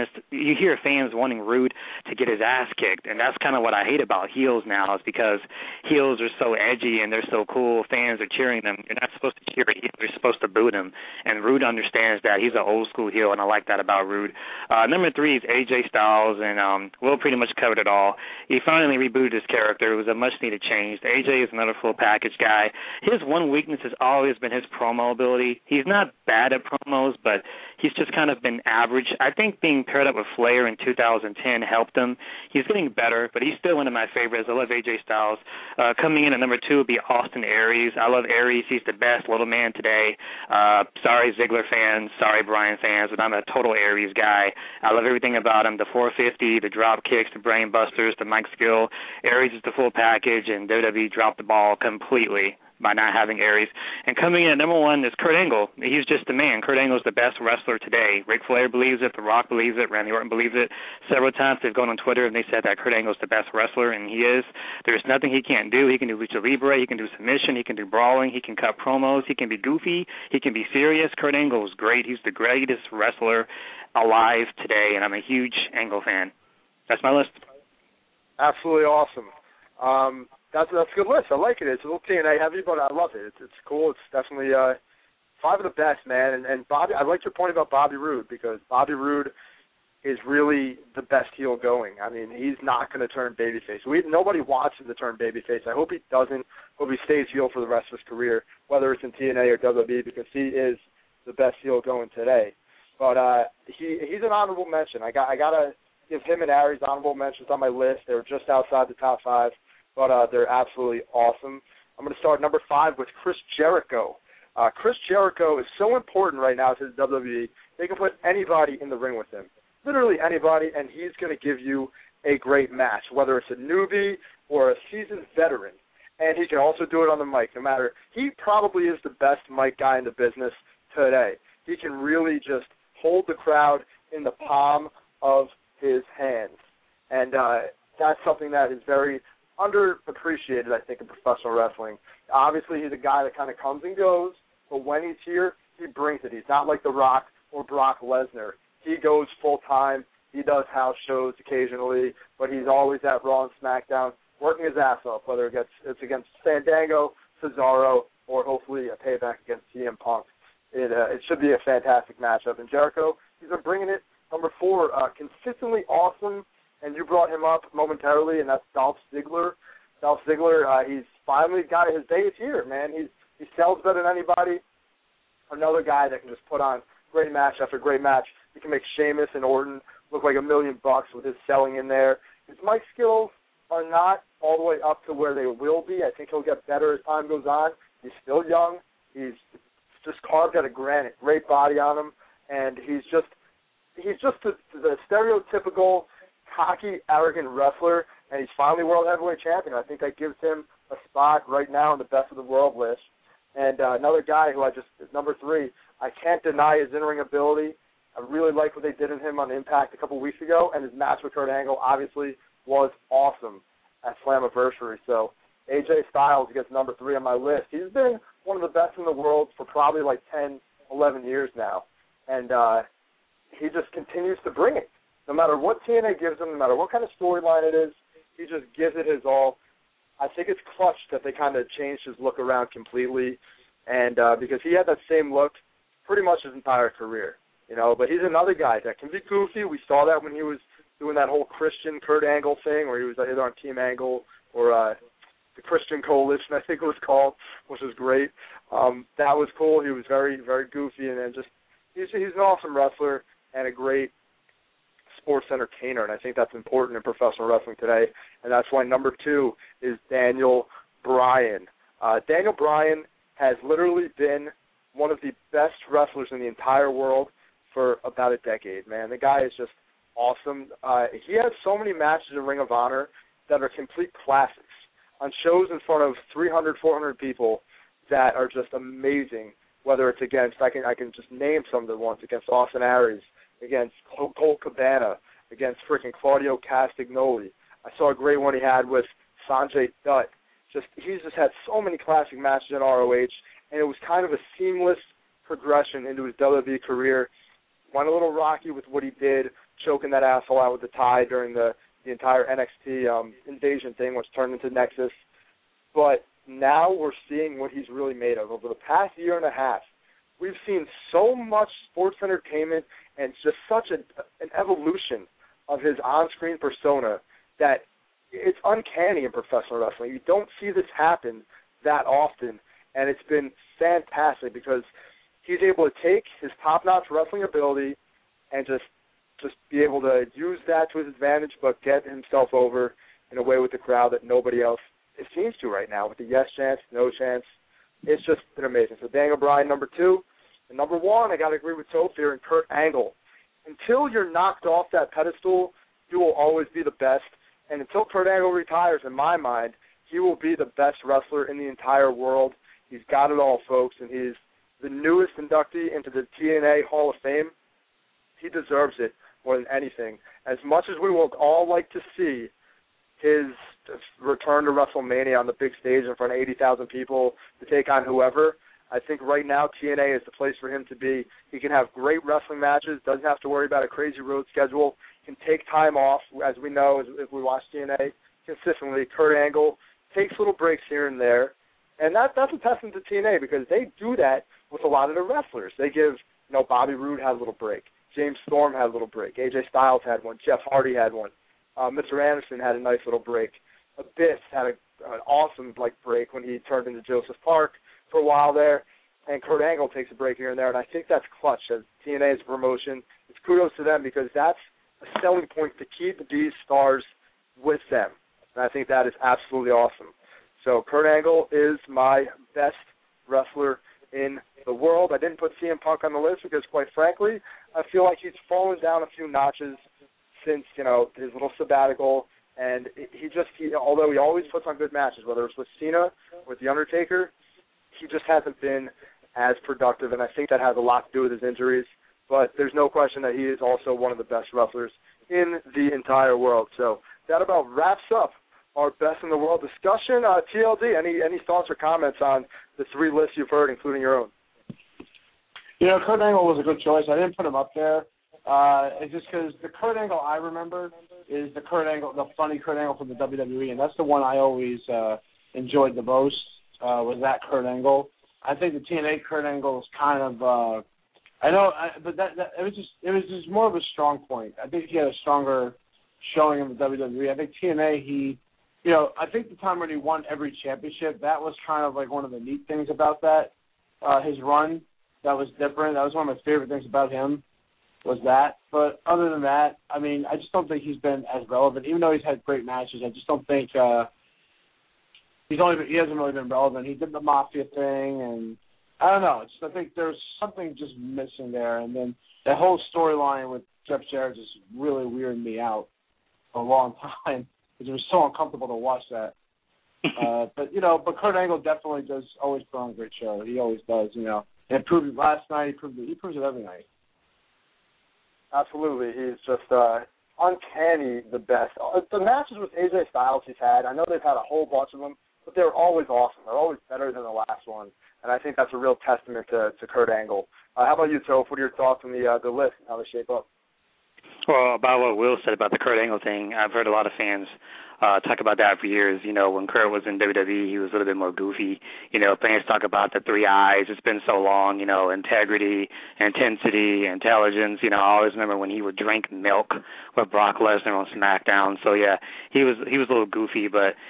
hear fans wanting Roode to get his ass kicked, and that's kind of what I hate about heels now, is because heels are so edgy and they're so cool, fans are cheering them. You're not supposed to cheer a heel, you're supposed to boo them, and Roode understands that. He's an old school heel, and I like that about Roode. Number 3 is AJ Styles, and Will pretty much covered it all. He finally rebooted his character. It was a much-needed change. AJ is another full package guy. His one weakness has always been his promo ability. He's not bad at promos, but he's just kind of been average. I think being paired up with Flair in 2010 helped him. He's getting better, but he's still one of my favorites. I love AJ Styles. Coming in at number 2 would be Austin Aries. I love Aries. He's the best little man today. Sorry, Ziggler fans. Sorry, Bryan fans, but I'm a total Aries guy. I love everything about him. The 450, the drop kicks, the brain busters, the mic skill. Aries is the full package, and WWE dropped the ball completely by not having Aries. And coming in at number 1 is Kurt Angle. He's just the man. Kurt Angle is the best wrestler today. Ric Flair believes it. The Rock believes it. Randy Orton believes it. Several times they've gone on Twitter and they said that Kurt Angle is the best wrestler, and he is. There's nothing he can't do. He can do lucha libre. He can do submission. He can do brawling. He can cut promos. He can be goofy. He can be serious. Kurt Angle is great. He's the greatest wrestler alive today, and I'm a huge Angle fan. That's my list. Absolutely awesome. That's a good list. I like it. It's a little TNA heavy, but I love it. It's cool. It's definitely 5 of the best, man. And Bobby, I like your point about Bobby Roode, because Bobby Roode is really the best heel going. He's not going to turn babyface. Nobody wants him to turn babyface. I hope he doesn't. Hope he stays heel for the rest of his career, whether it's in TNA or WWE, because he is the best heel going today. But he's an honorable mention. I gotta give him and Aries honorable mentions on my list. They were just outside the top 5. But they're absolutely awesome. I'm going to start number 5 with Chris Jericho. Chris Jericho is so important right now to the WWE. They can put anybody in the ring with him, literally anybody, and he's going to give you a great match, whether it's a newbie or a seasoned veteran. And he can also do it on the mic, no matter. He probably is the best mic guy in the business today. He can really just hold the crowd in the palm of his hands. And that's something that is very underappreciated, I think, in professional wrestling. Obviously, he's a guy that kind of comes and goes, but when he's here, he brings it. He's not like The Rock or Brock Lesnar. He goes full-time. He does house shows occasionally, but he's always at Raw and SmackDown working his ass off, whether it's against Fandango, Cesaro, or hopefully a payback against CM Punk. It should be a fantastic matchup. And Jericho, he's been bringing it. Number 4, consistently awesome, and you brought him up momentarily, and that's Dolph Ziggler. Dolph Ziggler, he's finally got his days here, man. He sells better than anybody. Another guy that can just put on great match after great match. He can make Sheamus and Orton look like $1 million with his selling in there. His mic skills are not all the way up to where they will be. I think he'll get better as time goes on. He's still young. He's just carved out of granite. Great body on him, and he's just the stereotypical cocky, arrogant wrestler, and he's finally world heavyweight champion. I think that gives him a spot right now in the best of the world list. And another guy who is number 3, I can't deny his in-ring ability. I really like what they did in him on Impact a couple weeks ago, and his match with Kurt Angle obviously was awesome at Slammiversary. So AJ Styles gets number 3 on my list. He's been one of the best in the world for probably like 10, 11 years now, and he just continues to bring it. No matter what TNA gives him, no matter what kind of storyline it is, he just gives it his all. I think it's clutch that they kind of changed his look around completely, and because he had that same look pretty much his entire career, you know. But he's another guy that can be goofy. We saw that when he was doing that whole Christian Kurt Angle thing, where he was either on Team Angle or the Christian Coalition, I think it was called, which was great. That was cool. He was very, very goofy, and just he's an awesome wrestler and a great sports entertainer, and I think that's important in professional wrestling today, and that's why number 2 is Daniel Bryan. Daniel Bryan has literally been one of the best wrestlers in the entire world for about a decade, man. The guy is just awesome. He has so many matches in Ring of Honor that are complete classics on shows in front of 300, 400 people that are just amazing, whether it's against, I can just name some of the ones, against Austin Aries, against Colt Cabana, against freaking Claudio Castagnoli. I saw a great one he had with Sanjay Dutt. He's just had so many classic matches in ROH, and it was kind of a seamless progression into his WWE career. Went a little rocky with what he did, choking that asshole out with the tie during the entire NXT Invasion thing, which turned into Nexus. But now we're seeing what he's really made of. Over the past year and a half, we've seen so much sports entertainment and just such an evolution of his on-screen persona that it's uncanny in professional wrestling. You don't see this happen that often, and it's been fantastic because he's able to take his top-notch wrestling ability and just be able to use that to his advantage, but get himself over in a way with the crowd that nobody else seems to right now, with the yes chance, no chance. It's just been amazing. So Daniel Bryan, number 2. And number 1, I got to agree with Toph here, and Kurt Angle. Until you're knocked off that pedestal, you will always be the best. And until Kurt Angle retires, in my mind, he will be the best wrestler in the entire world. He's got it all, folks, and he's the newest inductee into the TNA Hall of Fame. He deserves it more than anything. As much as we will all like to see his return to WrestleMania on the big stage in front of 80,000 people to take on whoever, I think right now TNA is the place for him to be. He can have great wrestling matches, doesn't have to worry about a crazy road schedule, can take time off, as we know if we watch TNA consistently. Kurt Angle takes little breaks here and there, and that's a testament to TNA because they do that with a lot of the wrestlers. They give, Bobby Roode had a little break. James Storm had a little break. AJ Styles had one. Jeff Hardy had one. Mr. Anderson had a nice little break. Abyss had an awesome break when he turned into Joseph Park for a while there, and Kurt Angle takes a break here and there, and I think that's clutch as TNA's promotion. It's kudos to them because that's a selling point to keep these stars with them, and I think that is absolutely awesome. So Kurt Angle is my best wrestler in the world. I didn't put CM Punk on the list because, quite frankly, I feel like he's fallen down a few notches since, his little sabbatical. And although he always puts on good matches, whether it's with Cena or with The Undertaker, he just hasn't been as productive, and I think that has a lot to do with his injuries. But there's no question that he is also one of the best wrestlers in the entire world. So that about wraps up our best in the world discussion. TLD, any thoughts or comments on the three lists you've heard, including your own? Kurt Angle was a good choice. I didn't put him up there. It's just because the Kurt Angle I remember is the funny Kurt Angle from the WWE, and that's the one I always enjoyed the most, was that Kurt Angle. I think the TNA Kurt Angle is kind of, but it was just more of a strong point. I think he had a stronger showing in the WWE. I think TNA, I think the time when he won every championship, that was kind of like one of the neat things about that, his run. That was different. That was one of my favorite things about him, was that. But other than that, I just don't think he's been as relevant. Even though he's had great matches, I just don't think he hasn't really been relevant. He did the Mafia thing, and I don't know. I think there's something just missing there. And then that whole storyline with Jeff Jarrett just really weirded me out for a long time because it was so uncomfortable to watch that. But Kurt Angle definitely does always put on a great show. He always does, And proved it last night. He proves it every night. Absolutely. He's just uncanny the best. The matches with AJ Styles he's had, I know they've had a whole bunch of them, but they're always awesome. They're always better than the last one. And I think that's a real testament to Kurt Angle. How about you, Toph? What are your thoughts on the list and how they shape up? Well, about what Will said about the Kurt Angle thing, I've heard a lot of fans talk about that for years. When Kurt was in WWE, he was a little bit more goofy. Fans talk about the three eyes. It's been so long, integrity, intensity, intelligence. I always remember when he would drink milk with Brock Lesnar on SmackDown. So, yeah, he was a little goofy. But,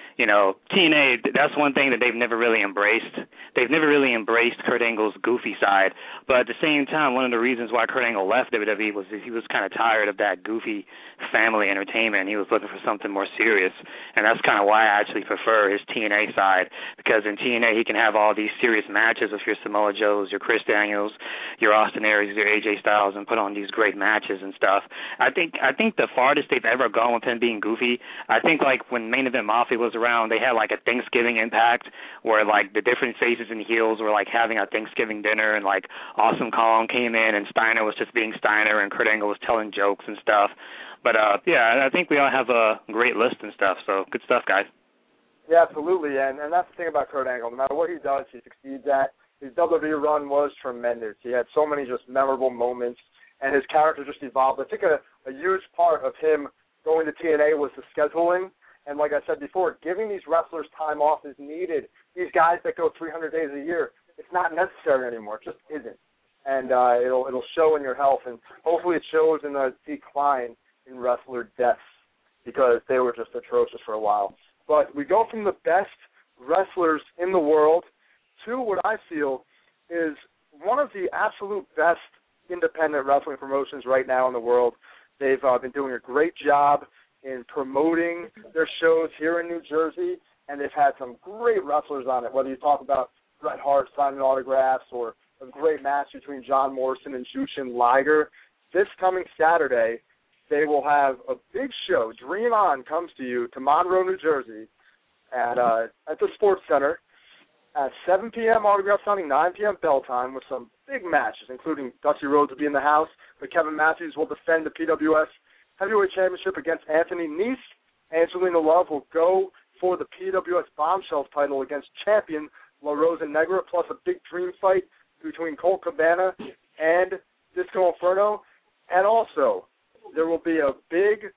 TNA, that's one thing that they've never really embraced. They've never really embraced Kurt Angle's goofy side. But at the same time, one of the reasons why Kurt Angle left WWE was that he was kind of tired of that goofy family entertainment. He was looking for something more serious. And that's kind of why I actually prefer his TNA side, because in TNA he can have all these serious matches with your Samoa Joes, your Chris Daniels, your Austin Aries, your AJ Styles, and put on these great matches and stuff. I think the farthest they've ever gone with him being goofy, I think like when Main Event Mafia was around, they had like a Thanksgiving Impact where like the different faces and heels were like having a Thanksgiving dinner, and like Awesome Kong came in and Steiner was just being Steiner and Kurt Angle was telling jokes and stuff. But, I think we all have a great list and stuff, so good stuff, guys. Yeah, absolutely, and that's the thing about Kurt Angle. No matter what he does, he succeeds at. His WWE run was tremendous. He had so many just memorable moments, and his character just evolved. I think a huge part of him going to TNA was the scheduling, and like I said before, giving these wrestlers time off is needed. These guys that go 300 days a year, it's not necessary anymore. It just isn't. And it'll show in your health, and hopefully it shows in the decline in wrestler deaths, because they were just atrocious for a while. But we go from the best wrestlers in the world to what I feel is one of the absolute best independent wrestling promotions right now in the world. They've been doing a great job in promoting their shows here in New Jersey, and they've had some great wrestlers on it, whether you talk about Bret Hart signing autographs or a great match between John Morrison and Jushin Liger. This coming Saturday, they will have a big show. Dream On comes to you to Monroe, New Jersey, at the Sports Center at 7 p.m. autograph signing, 9 p.m. bell time, with some big matches, including Dusty Rhodes will be in the house, but Kevin Matthews will defend the PWS Heavyweight Championship against Anthony Nese. Angelina Love will go for the PWS Bombshells title against champion La Rosa Negra, plus a big dream fight between Colt Cabana and Disco Inferno. And also, there will be a big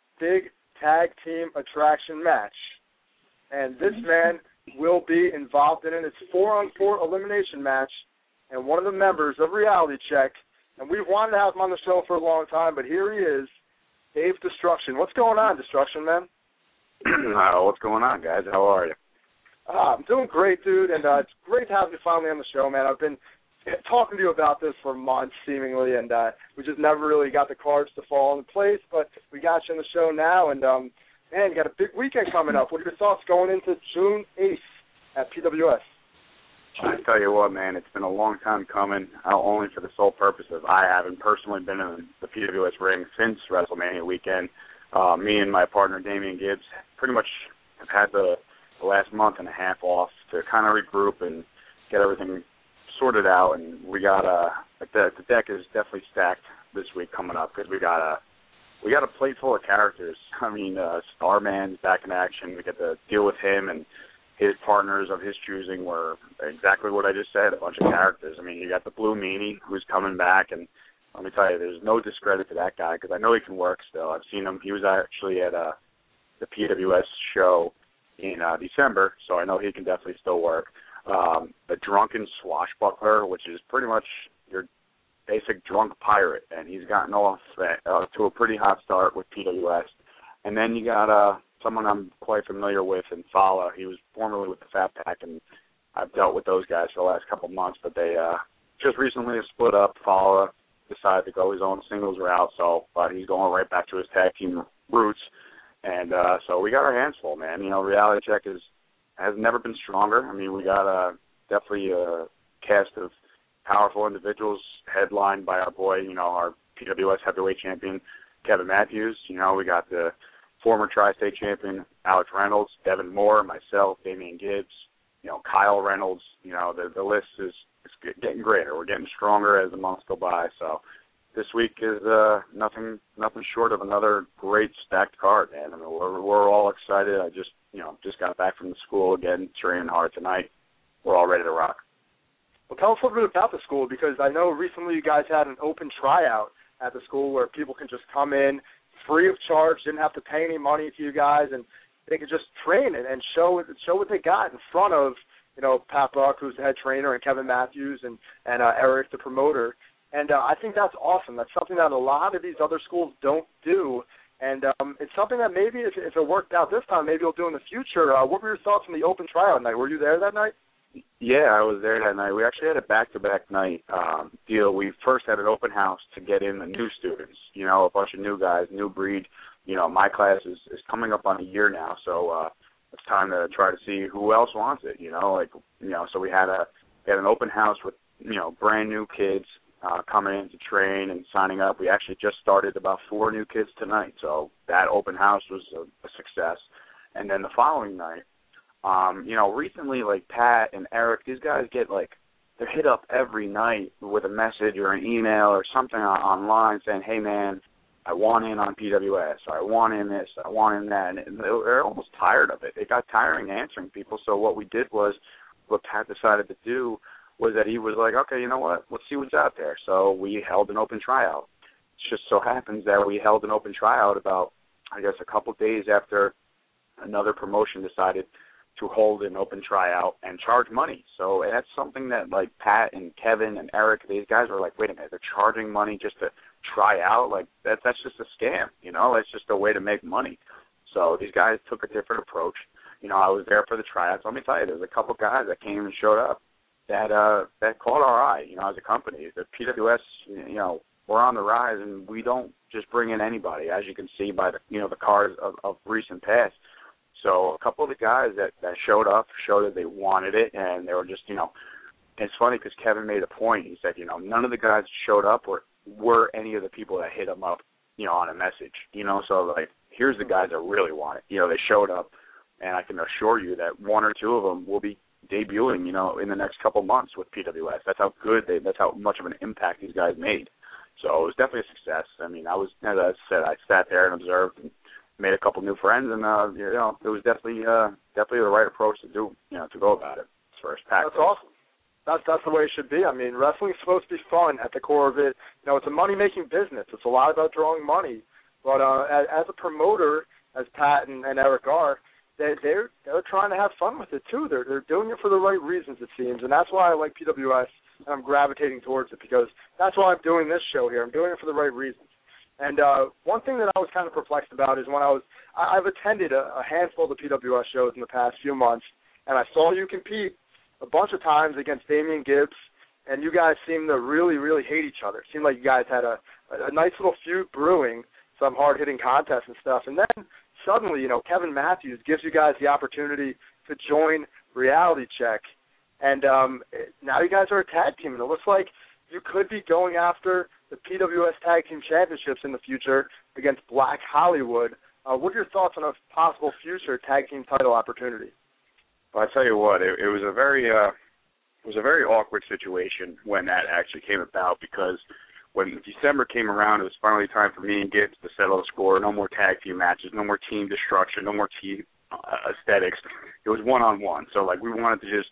tag team attraction match. And this man will be involved in it. It's 4-on-4 elimination match. And one of the members of Reality Check, and we've wanted to have him on the show for a long time, but here he is, Dave Destruction. What's going on, Destruction, man? What's going on, guys? How are you? I'm doing great, dude, and it's great to have you finally on the show, man. I've been talking to you about this for months, seemingly, and we just never really got the cards to fall into place, but we got you on the show now, and, man, you got a big weekend coming up. What are your thoughts going into June 8th at PWS? I tell you what, man, it's been a long time coming, not only for the sole purpose of I haven't personally been in the PWS ring since WrestleMania weekend. Me and my partner, Damian Gibbs, pretty much have had the last month and a half off to kind of regroup and get everything sorted out. And we got the deck is definitely stacked this week coming up because we got a plate full of characters. I mean, Starman's back in action. We get to deal with him, and his partners of his choosing were exactly what I just said, a bunch of characters. I mean, you got the Blue Meanie, who's coming back, and let me tell you, there's no discredit to that guy because I know he can work still. I've seen him. He was actually at the PWS show in December, so I know he can definitely still work. The Drunken Swashbuckler, which is pretty much your basic drunk pirate, and he's gotten off to a pretty hot start with PWS. And then you got someone I'm quite familiar with in Fala. He was formerly with the Fat Pack, and I've dealt with those guys for the last couple of months, but they just recently split up. Fala decided to go his own singles route, but he's going right back to his tag team roots. And so we got our hands full, man. You know, Reality Check has never been stronger. I mean, we got definitely a cast of powerful individuals headlined by our boy, you know, our PWS heavyweight champion, Kevin Matthews. You know, we got the former Tri-State champion, Alex Reynolds, Devin Moore, myself, Damian Gibbs, you know, Kyle Reynolds. You know, the list is getting greater. We're getting stronger as the months go by. So this week is nothing short of another great stacked card, man. I mean, we're all excited. I just got back from the school again, training hard tonight. We're all ready to rock. Well, tell us a little bit about the school, because I know recently you guys had an open tryout at the school where people can just come in free of charge, didn't have to pay any money to you guys, and they could just train it and show what they got in front of, you know, Pat Buck, who's the head trainer, and Kevin Matthews and Eric, the promoter. And I think that's awesome. That's something that a lot of these other schools don't do. And it's something that maybe if it worked out this time, maybe you'll do in the future. What were your thoughts on the open tryout night? Were you there that night? Yeah, I was there that night. We actually had a back-to-back night deal. We first had an open house to get in the new students, you know, a bunch of new guys, new breed. You know, my class is coming up on a year now, so it's time to try to see who else wants it, you know. Like, you know, so we had an open house with, you know, brand new kids coming in to train and signing up. We actually just started about 4 new kids tonight, so that open house was a success. And then the following night, you know, recently, like Pat and Eric, these guys get, like, they're hit up every night with a message or an email or something online saying, hey, man, I want in on PWS, or I want in this, I want in that. And they're almost tired of it. It got tiring answering people. So what we did was, what Pat decided to do was that he was like, okay, you know what, let's see what's out there. So we held an open tryout. It just so happens that we held an open tryout about, I guess, a couple days after another promotion decided to hold an open tryout and charge money. So that's something that, like, Pat and Kevin and Eric, these guys were like, wait a minute, they're charging money just to try out? Like, that's just a scam, you know? It's just a way to make money. So these guys took a different approach. You know, I was there for the tryouts. Let me tell you, there's a couple guys that came and showed up that caught our eye, you know, as a company. The PWS, you know, we're on the rise, and we don't just bring in anybody, as you can see by the, you know, the cards of recent past. So a couple of the guys that showed up showed that they wanted it, and they were just, you know, it's funny because Kevin made a point. He said, you know, none of the guys that showed up were any of the people that hit him up, you know, on a message, you know. So, like, here's the guys that really want it. You know, they showed up, and I can assure you that 1 or 2 of them will be debuting, you know, in the next couple months with PWS. That's how good that's how much of an impact these guys made. So it was definitely a success. I mean, as I said, I sat there and observed and made a couple new friends, and you know, it was definitely the right approach to do, you know, to go about it as far as pack. That's awesome. That's the way it should be. I mean, wrestling's supposed to be fun at the core of it. You know, it's a money-making business. It's a lot about drawing money. But as a promoter, as Pat and Eric are, they're trying to have fun with it too. They're doing it for the right reasons, it seems, and that's why I like PWS, and I'm gravitating towards it, because that's why I'm doing this show here. I'm doing it for the right reasons. And one thing that I was kind of perplexed about is when I've attended a handful of the PWS shows in the past few months, and I saw you compete a bunch of times against Damian Gibbs, and you guys seemed to really, really hate each other. It seemed like you guys had a nice little feud brewing, some hard-hitting contests and stuff. And then suddenly, you know, Kevin Matthews gives you guys the opportunity to join Reality Check, And now you guys are a tag team, and it looks like you could be going after the PWS Tag Team Championships in the future against Black Hollywood. What are your thoughts on a possible future tag team title opportunity? Well, I tell you what, it was a very awkward situation when that actually came about, because when December came around, it was finally time for me and Gibbs to settle the score. No more tag team matches, no more team destruction, no more team aesthetics. It was one-on-one. So, like, we wanted to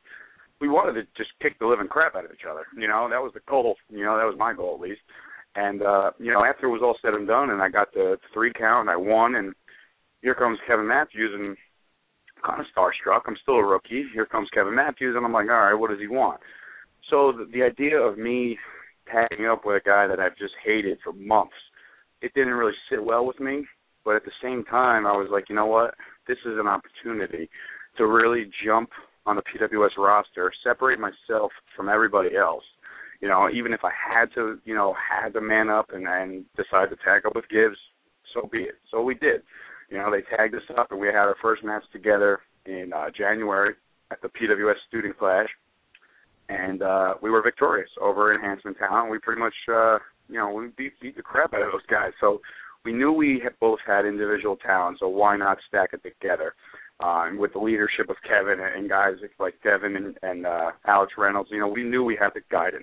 just kick the living crap out of each other. You know, that was the goal. You know, that was my goal, at least. And, you know, after it was all said and done and I got the 3 count and I won, and here comes Kevin Matthews, and I'm kind of starstruck. I'm still a rookie. Here comes Kevin Matthews, and I'm like, all right, what does he want? So the idea of me tagging up with a guy that I've just hated for months, it didn't really sit well with me. But at the same time, I was like, you know what? This is an opportunity to really jump on the PWS roster, separate myself from everybody else. You know, even if I had to man up and decide to tag up with Gibbs, so be it. So we did. You know, they tagged us up, and we had our first match together in January at the PWS Student Clash, and we were victorious over Enhancement Talent. We pretty much, we beat the crap out of those guys. So we knew we both had individual talent, so why not stack it together? And with the leadership of Kevin and guys like Devin and Alex Reynolds, you know, we knew we had the guidance.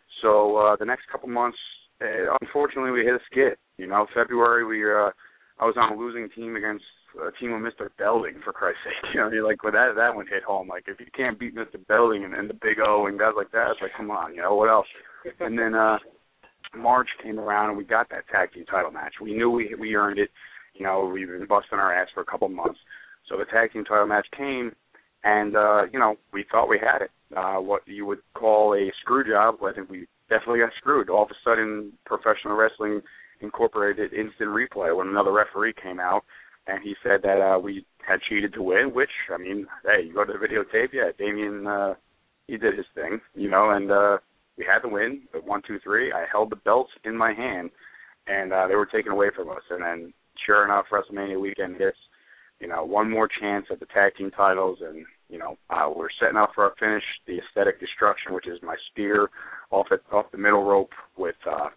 So the next couple months, unfortunately, we hit a skid. You know, February I was on a losing team against a team of Mr. Belding, for Christ's sake. You know, you're like, well, that one hit home. Like, if you can't beat Mr. Belding and the Big O and guys like that, it's like, come on, you know, what else? And then March came around and we got that tag team title match. We knew we earned it. You know, we've been busting our ass for a couple months. So the tag team title match came, and, we thought we had it. What you would call a screw job, I think we definitely got screwed. All of a sudden, professional wrestling incorporated instant replay when another referee came out, and he said that we had cheated to win, which, I mean, hey, you go to the videotape, yeah, Damien, he did his thing, you know, and we had to win, but 1, 2, 3, I held the belts in my hand, and they were taken away from us. And then, sure enough, WrestleMania weekend hits, you know, one more chance at the tag team titles, and, you know, we're setting up for our finish, the Aesthetic Destruction, which is my spear off the middle rope with,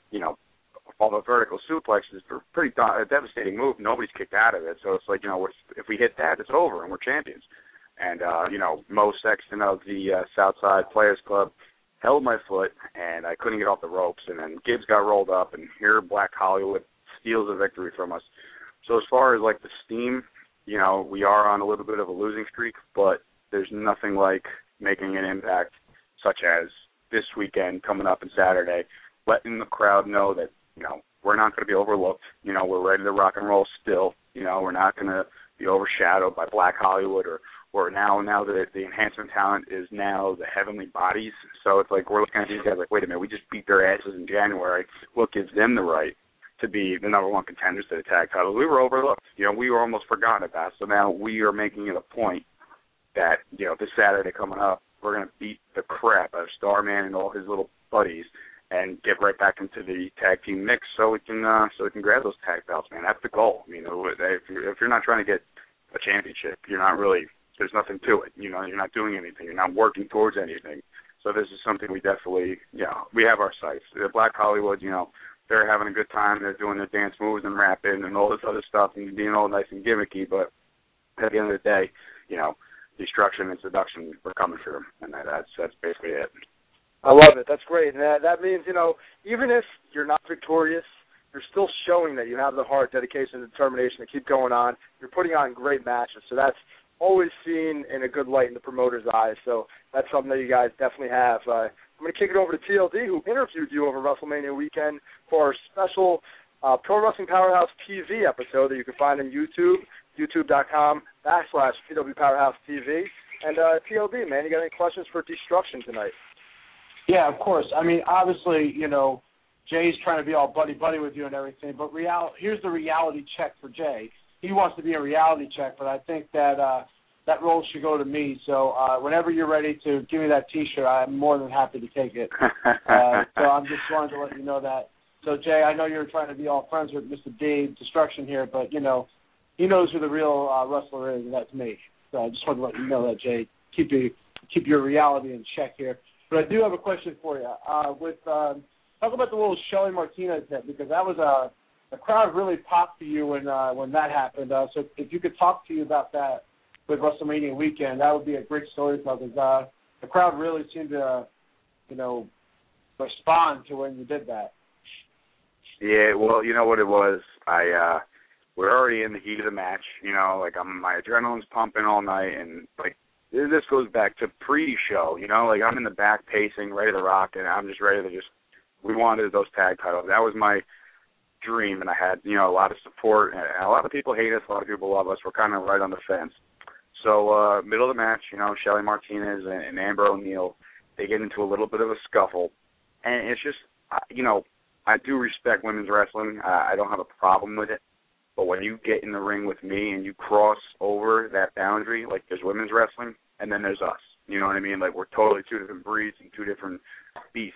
all the vertical suplexes. Are pretty devastating move. Nobody's kicked out of it, so it's like, you know, if we hit that, it's over, and we're champions. And, Mo Sexton of the Southside Players Club held my foot, and I couldn't get off the ropes, and then Gibbs got rolled up, and here Black Hollywood steals a victory from us. So as far as, like, the steam, you know, we are on a little bit of a losing streak, but there's nothing like making an impact, such as this weekend coming up on Saturday, letting the crowd know that, you know, we're not going to be overlooked. You know, we're ready to rock and roll still. You know, we're not going to be overshadowed by Black Hollywood or now that the Enhancement Talent is now the Heavenly Bodies. So it's like we're looking at these guys like, wait a minute, we just beat their asses in January. What gives them the right to be the number one contenders to the tag titles? We were overlooked. You know, we were almost forgotten about. So now we are making it a point that, you know, this Saturday coming up, we're going to beat the crap out of Starman and all his little buddies and get right back into the tag team mix so we can grab those tag belts, man. That's the goal. You know, if you're not trying to get a championship, you're not really, there's nothing to it. You know, you're not doing anything. You're not working towards anything. So this is something we definitely, we have our sights. The Black Hollywood, you know, they're having a good time. They're doing their dance moves and rapping and all this other stuff and being all nice and gimmicky. But at the end of the day, you know, destruction and seduction, we're coming for them. And that's basically it. I love it. That's great. And that means, you know, even if you're not victorious, you're still showing that you have the heart, dedication, and determination to keep going on. You're putting on great matches. So that's always seen in a good light in the promoter's eyes. So that's something that you guys definitely have. I'm going to kick it over to TLD, who interviewed you over WrestleMania weekend for our special Pro Wrestling Powerhouse TV episode that you can find on YouTube, youtube.com/PW Powerhouse TV. And TLD, man, you got any questions for Destruction tonight? Yeah, of course. I mean, obviously, you know, Jay's trying to be all buddy-buddy with you and everything, but here's the reality check for Jay. He wants to be a reality check, but I think that that role should go to me. So whenever you're ready to give me that T-shirt, I'm more than happy to take it. So I'm just wanting to let you know that. So, Jay, I know you're trying to be all friends with Mr. Dave Destruction here, but, you know, he knows who the real wrestler is, and that's me. So I just wanted to let you know that, Jay. Keep you keep your reality in check here. But I do have a question for you. Talk about the little Shelly Martinez hit, because that was the crowd really popped for you when that happened. So if you could talk to you about that with WrestleMania weekend, that would be a great story, because the crowd really seemed to, respond to when you did that. Yeah, well, you know what it was? We're already in the heat of the match. My adrenaline's pumping all night, and this goes back to pre-show. I'm in the back pacing, ready to rock, and I'm just ready to we wanted those tag titles. That was my dream, and I had, a lot of support. And a lot of people hate us, a lot of people love us. We're kind of right on the fence. So, middle of the match, Shelly Martinez and Amber O'Neal, they get into a little bit of a scuffle. And it's just, I do respect women's wrestling. I don't have a problem with it. But when you get in the ring with me and you cross over that boundary, there's women's wrestling and then there's us. You know what I mean? We're totally two different breeds and two different beasts,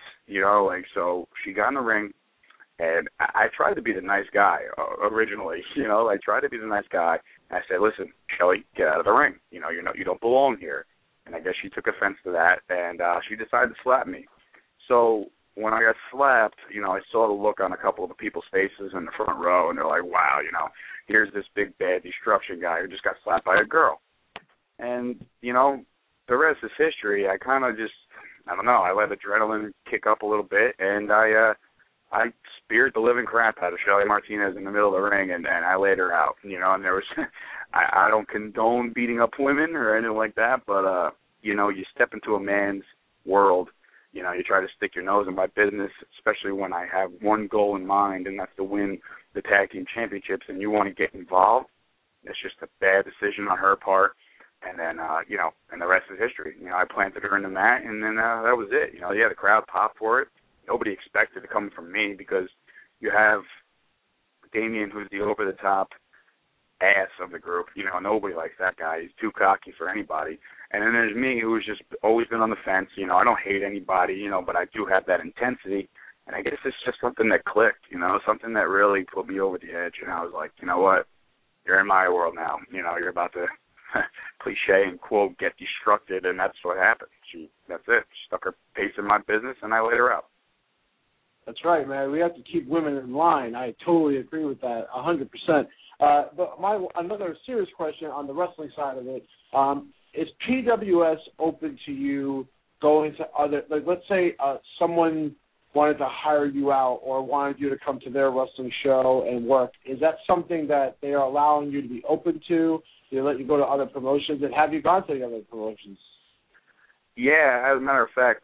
So she got in the ring, and I tried to be the nice guy originally, I tried to be the nice guy. And I said, listen, Shelly, get out of the ring. You don't belong here. And I guess she took offense to that, and she decided to slap me. So when I got slapped, I saw the look on a couple of the people's faces in the front row, and they're like, wow, here's this big, bad destruction guy who just got slapped by a girl. And, the rest is history. I kind of just, I don't know, I let adrenaline kick up a little bit, and I speared the living crap out of Shelly Martinez in the middle of the ring, and I laid her out, and there was, I don't condone beating up women or anything like that, but, you step into a man's world, you try to stick your nose in my business, especially when I have one goal in mind, and that's to win the tag team championships, and you want to get involved. It's just a bad decision on her part. And then, and the rest is history. I planted her in the mat, and then that was it. The crowd popped for it. Nobody expected it coming from me, because you have Damien, who's the over-the-top ass of the group. Nobody likes that guy. He's too cocky for anybody. And then there's me, who's just always been on the fence. I don't hate anybody, but I do have that intensity. And I guess it's just something that clicked, something that really put me over the edge. And I was like, you know what? You're in my world now. You're about to, cliche and quote, get destructed, and that's what happened. That's it. She stuck her face in my business, and I laid her out. That's right, man. We have to keep women in line. I totally agree with that, 100%. But another serious question on the wrestling side of it, is PWS open to you going to other, let's say someone wanted to hire you out or wanted you to come to their wrestling show and work. Is that something that they are allowing you to be open to? Do they let you go to other promotions? And have you gone to the other promotions? Yeah, as a matter of fact,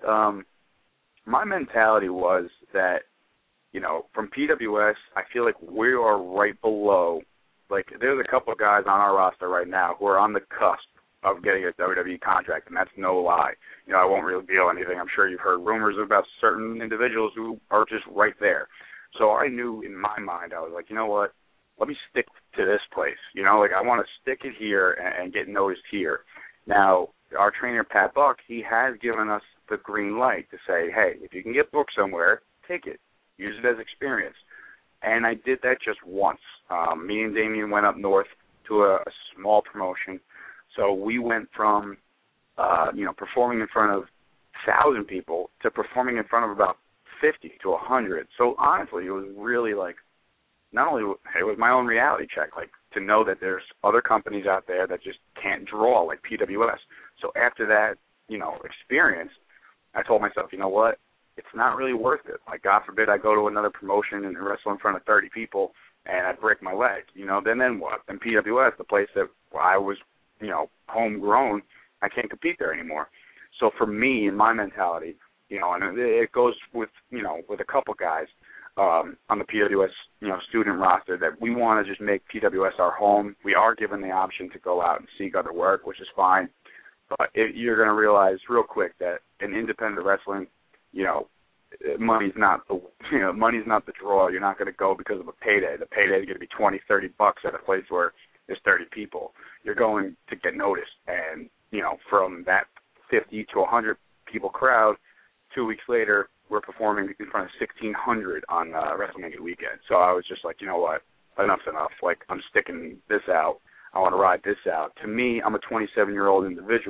my mentality was that, from PWS, I feel like we are right below. There's a couple of guys on our roster right now who are on the cusp of getting a WWE contract, and that's no lie. I won't reveal anything. I'm sure you've heard rumors about certain individuals who are just right there. So I knew in my mind, I was like, you know what? Let me stick to this place. I want to stick it here and get noticed here. Now, our trainer, Pat Buck, he has given us the green light to say, hey, if you can get booked somewhere, take it. Use it as experience. And I did that just once. Me and Damien went up north to a small promotion. So we went from, performing in front of 1,000 people to performing in front of about 50 to 100. So honestly, it was really not only it was my own reality check, to know that there's other companies out there that just can't draw like PWS. So after that, experience, I told myself, you know what? It's not really worth it. God forbid I go to another promotion and wrestle in front of 30 people and I break my leg. Then what? Then PWS, the place that I was, homegrown, I can't compete there anymore. So for me, in my mentality, and it goes with, with a couple guys on the PWS, student roster, that we want to just make PWS our home. We are given the option to go out and seek other work, which is fine. But you're going to realize real quick that in independent wrestling, money's not the draw. You're not going to go because of a payday. The payday is going to be $20, $30 at a place where there's 30 people. You're going to get noticed, and from that 50 to 100 people crowd, 2 weeks later, we're performing in front of 1,600 on WrestleMania weekend. So I was just like, you know what, enough's enough. I'm sticking this out. I want to ride this out. To me, I'm a 27-year-old individual,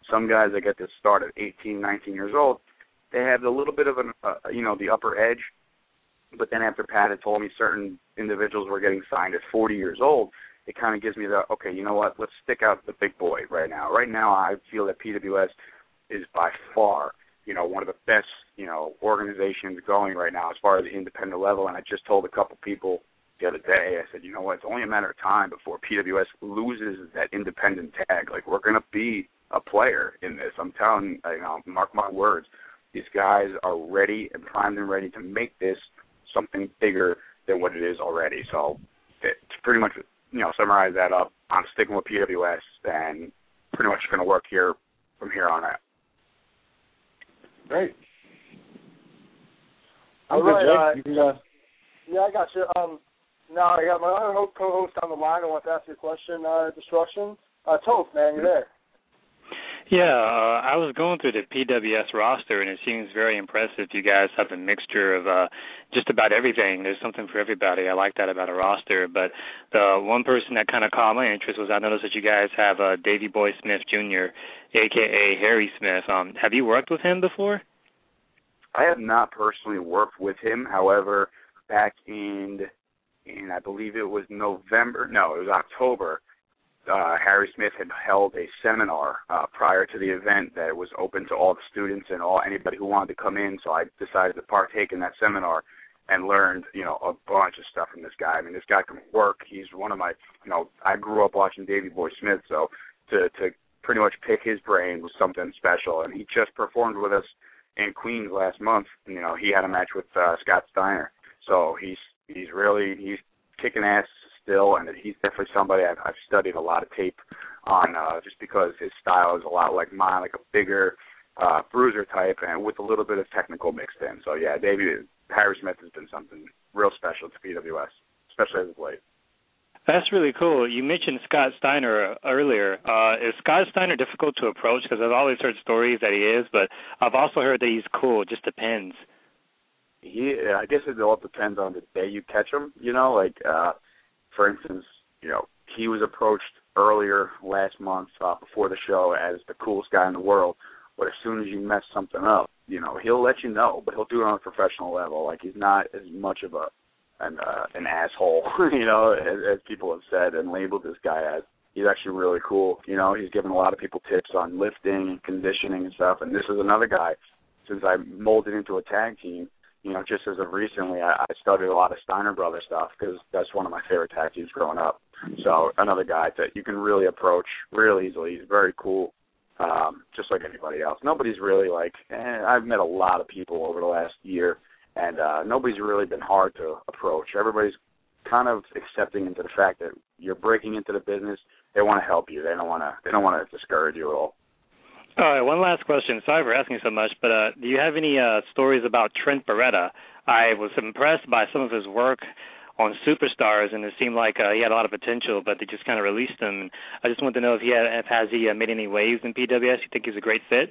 some guys that get to start at 18, 19 years old, they have a little bit of an, the upper edge. But then after Pat had told me certain individuals were getting signed at 40 years old, it kind of gives me the, okay, you know what, let's stick out the big boy right now. Right now I feel that PWS is by far, one of the best, organizations going right now as far as the independent level. And I just told a couple people the other day, I said, you know what, it's only a matter of time before PWS loses that independent tag. Like, we're going to be a player in this. I'm telling you, mark my words. These guys are ready and primed and ready to make this something bigger than what it is already. So to pretty much, summarize that up, I'm sticking with PWS and pretty much going to work here from here on out. Great. I'm good, Jake. Yeah, I got you. Now I got my other co-host on the line. I want to ask you a question, Destruction. Toph, man, you're there. Yeah, I was going through the PWS roster, and it seems very impressive. You guys have a mixture of just about everything. There's something for everybody. I like that about a roster. But the one person that kind of caught my interest was I noticed that you guys have Davey Boy Smith Jr., a.k.a. Harry Smith. Have you worked with him before? I have not personally worked with him. However, back in I believe it was October, Harry Smith had held a seminar prior to the event that was open to all the students and anybody who wanted to come in. So I decided to partake in that seminar and learned, a bunch of stuff from this guy. I mean, this guy can work. He's one of my, I grew up watching Davey Boy Smith, so to pretty much pick his brain was something special. And he just performed with us in Queens last month. He had a match with Scott Steiner. So he's kicking ass still, and he's definitely somebody I've studied a lot of tape on, just because his style is a lot like mine, like a bigger bruiser type, and with a little bit of technical mixed in. So yeah, Harry Smith has been something real special to PWS, especially as of late. That's really cool. You mentioned Scott Steiner earlier. Is Scott Steiner difficult to approach? Because I've always heard stories that he is, but I've also heard that he's cool. It just depends. Yeah, I guess it all depends on the day you catch him. For instance, he was approached earlier last month before the show as the coolest guy in the world. But as soon as you mess something up, he'll let you know, but he'll do it on a professional level. Like, he's not as much of an asshole, as people have said and labeled this guy as. He's actually really cool. He's given a lot of people tips on lifting and conditioning and stuff. And this is another guy, since I molded into a tag team, just as of recently, I studied a lot of Steiner Brothers stuff because that's one of my favorite tag teams growing up. So another guy that you can really approach real easily. He's very cool, just like anybody else. Nobody's really I've met a lot of people over the last year, and nobody's really been hard to approach. Everybody's kind of accepting into the fact that you're breaking into the business. They want to help you. They don't want to discourage you at all. All right, one last question. Sorry for asking so much, but do you have any stories about Trent Beretta? I was impressed by some of his work on Superstars, and it seemed like he had a lot of potential, but they just kind of released him. I just want to know if he made any waves in PWS. You think he's a great fit?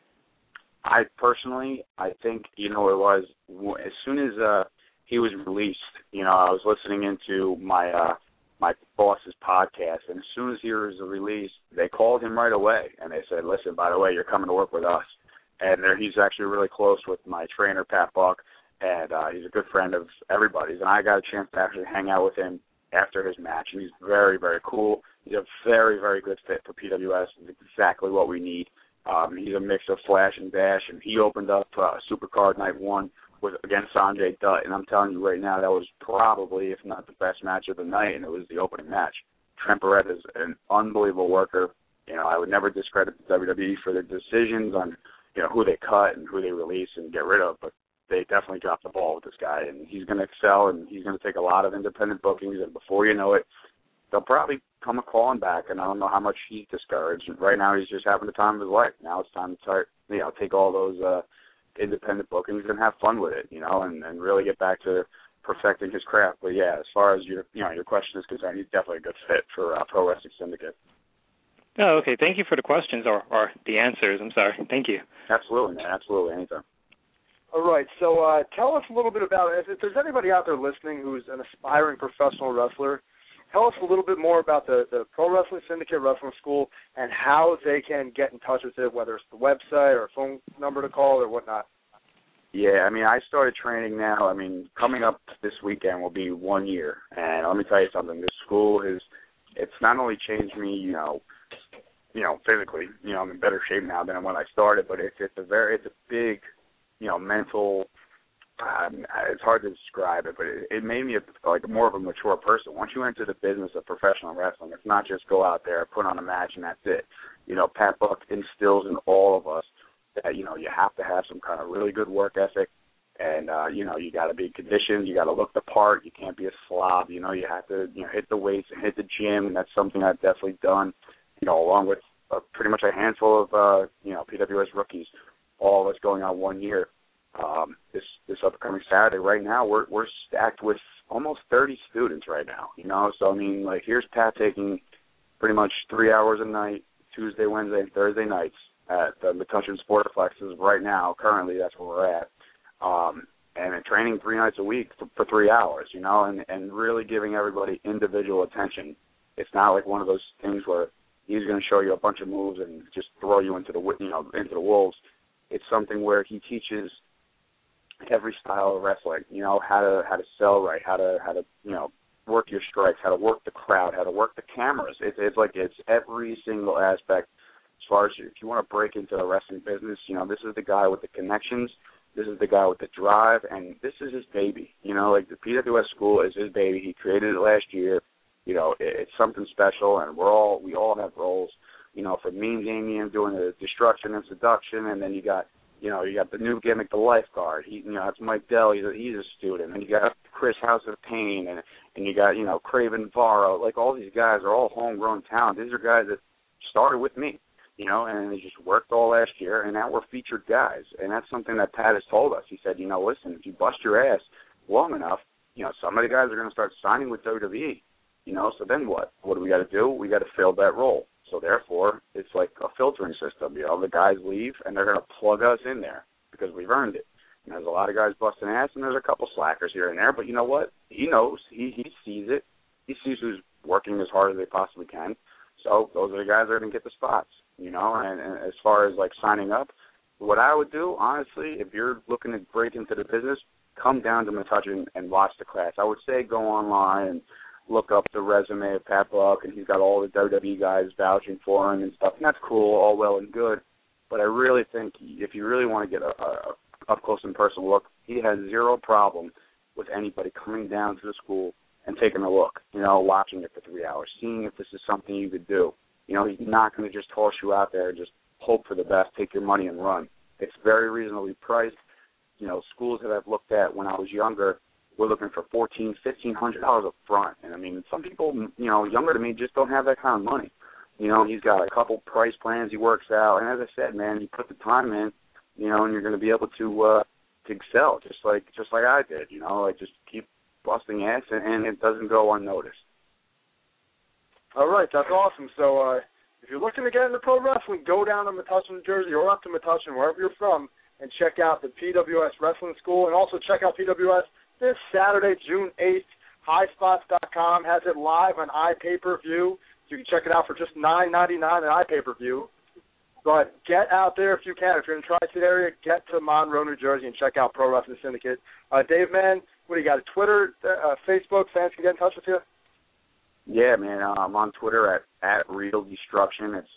I think, it was as soon as he was released, I was listening into my boss's podcast, and as soon as he was released, they called him right away, and they said, listen, by the way, you're coming to work with us. And he's actually really close with my trainer, Pat Buck, and he's a good friend of everybody's, and I got a chance to actually hang out with him after his match, and he's very, very cool. He's a very, very good fit for PWS. It's exactly what we need. He's a mix of flash and dash, and he opened up Supercard Night 1 against Sanjay Dutt, and I'm telling you right now, that was probably, if not the best match of the night, and it was the opening match. Trent Beretta is an unbelievable worker. I would never discredit the WWE for their decisions on, who they cut and who they release and get rid of, but they definitely dropped the ball with this guy, and he's going to excel, and he's going to take a lot of independent bookings, and before you know it, they'll probably come a calling back, and I don't know how much he's discouraged. Right now, he's just having the time of his life. Now it's time to start, take all those independent bookings and have fun with it, and really get back to perfecting his craft. But yeah, as far as your question is concerned, he's definitely a good fit for Pro Wrestling Syndicate. Oh, okay. Thank you for the questions or the answers. I'm sorry. Thank you. Absolutely, man. Absolutely. Anytime. All right. So tell us a little bit about, if there's anybody out there listening who's an aspiring professional wrestler tell us a little bit more about the Pro Wrestling Syndicate Wrestling School and how they can get in touch with it, whether it's the website or a phone number to call or whatnot. Yeah, I mean, I started training now. I mean, coming up this weekend will be 1 year. And let me tell you something. This school it's not only changed me, you know, physically, you know, I'm in better shape now than when I started, but it's a big, you know, mental, it's hard to describe it, but it made me like more of a mature person. Once you enter the business of professional wrestling, it's not just go out there, put on a match, and that's it. You know, Pat Buck instills in all of us that, you know, you have to have some kind of really good work ethic, and, you know, you got to be conditioned, you got to look the part, you can't be a slob, you know, you have to, you know, hit the weights and hit the gym, and that's something I've definitely done, you know, along with pretty much a handful of, you know, PWS rookies, all of us going on 1 year. This upcoming Saturday, right now, we're stacked with almost 30 students right now, you know, so, I mean, like, here's Pat taking pretty much 3 hours a night, Tuesday, Wednesday, and Thursday nights, at the Metuchen Sportplexes right now. Currently, that's where we're at. And training 3 nights a week for 3 hours, you know, and really giving everybody individual attention. It's not like one of those things where he's going to show you a bunch of moves and just throw you into the wolves. It's something where he teaches every style of wrestling, you know, how to sell right, how to you know, work your strikes, how to work the crowd, how to work the cameras. It's every single aspect. As far as if you want to break into the wrestling business, you know, this is the guy with the connections, this is the guy with the drive, and this is his baby. You know, like the PWS school is his baby. He created it last year. You know, it's something special, and we all have roles. You know, for Mean Damien doing the destruction and seduction, and then you got the new gimmick, the lifeguard. It's Mike Dell. He's a student, and you got Chris House of Pain, and you got, you know, Craven Varro. Like, all these guys are all homegrown talent. These are guys that started with me. You know, and they just worked all last year, and now we're featured guys. And that's something that Pat has told us. He said, you know, listen, if you bust your ass long enough, you know, some of the guys are going to start signing with WWE. You know, so then what? What do we got to do? We got to fill that role. So therefore, it's like a filtering system. You know, the guys leave, and they're going to plug us in there because we've earned it. And there's a lot of guys busting ass, and there's a couple slackers here and there. But you know what? He knows. He sees it. He sees who's working as hard as they possibly can. So those are the guys that are going to get the spots. You know, and as far as, like, signing up, what I would do, honestly, if you're looking to break into the business, come down to Metuchen and watch the class. I would say go online and look up the resume of Pat Buck, and he's got all the WWE guys vouching for him and stuff, and that's cool, all well and good. But I really think if you really want to get a up-close and personal look, he has zero problem with anybody coming down to the school and taking a look, you know, watching it for 3 hours, seeing if this is something you could do. You know, he's not going to just toss you out there and just hope for the best, take your money and run. It's very reasonably priced. You know, schools that I've looked at when I was younger were looking for $1,400, $1,500 up front. And, I mean, some people, you know, younger than me just don't have that kind of money. You know, he's got a couple price plans he works out. And as I said, man, you put the time in, you know, and you're going to be able to excel just like I did. You know, like just keep busting ass, and it doesn't go unnoticed. All right, that's awesome. So if you're looking to get into pro wrestling, go down to Metuchen, New Jersey, or up to Metuchen, wherever you're from, and check out the PWS Wrestling School. And also check out PWS this Saturday, June 8th. HighSpots.com has it live on iPay-per-view. You can check it out for just $9.99 on iPay-per-view. But get out there if you can. If you're in the Tri-State area, get to Monroe, New Jersey, and check out Pro Wrestling Syndicate. Dave, man, what do you got? Twitter, Facebook, fans can get in touch with you? Yeah, man, I'm on Twitter at Real Destruction. It's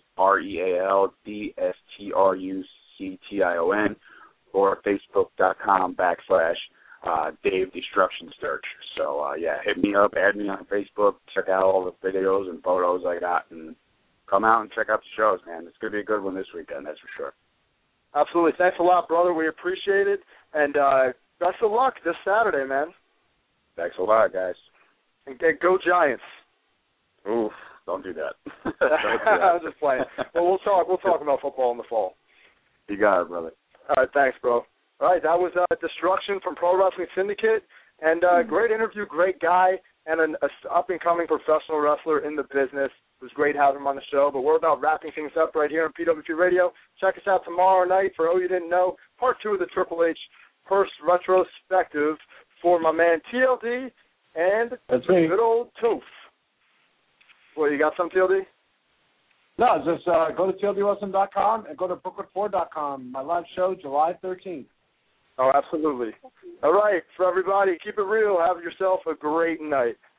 RealDestruction, or Facebook.com/Dave Destruction Search. So, yeah, hit me up, add me on Facebook, check out all the videos and photos I got, and come out and check out the shows, man. It's going to be a good one this weekend, that's for sure. Absolutely. Thanks a lot, brother. We appreciate it. And best of luck this Saturday, man. Thanks a lot, guys. And go Giants. Oof, don't do that. I'm just playing. Well, we'll talk about football in the fall. You got it, brother. All right, thanks, bro. All right, that was Destruction from Pro Wrestling Syndicate. And great interview, great guy, and an up-and-coming professional wrestler in the business. It was great having him on the show, but we're about wrapping things up right here on PWP Radio. Check us out tomorrow night for Oh You Didn't Know, part 2 of the Triple H Purse retrospective for my man TLD and That's me. Good old Toof. Well, you got some, TLD? No, just go to tldwrestling.com and go to brooklyn4.com. My live show, July 13th. Oh, absolutely. All right, for everybody, keep it real. Have yourself a great night.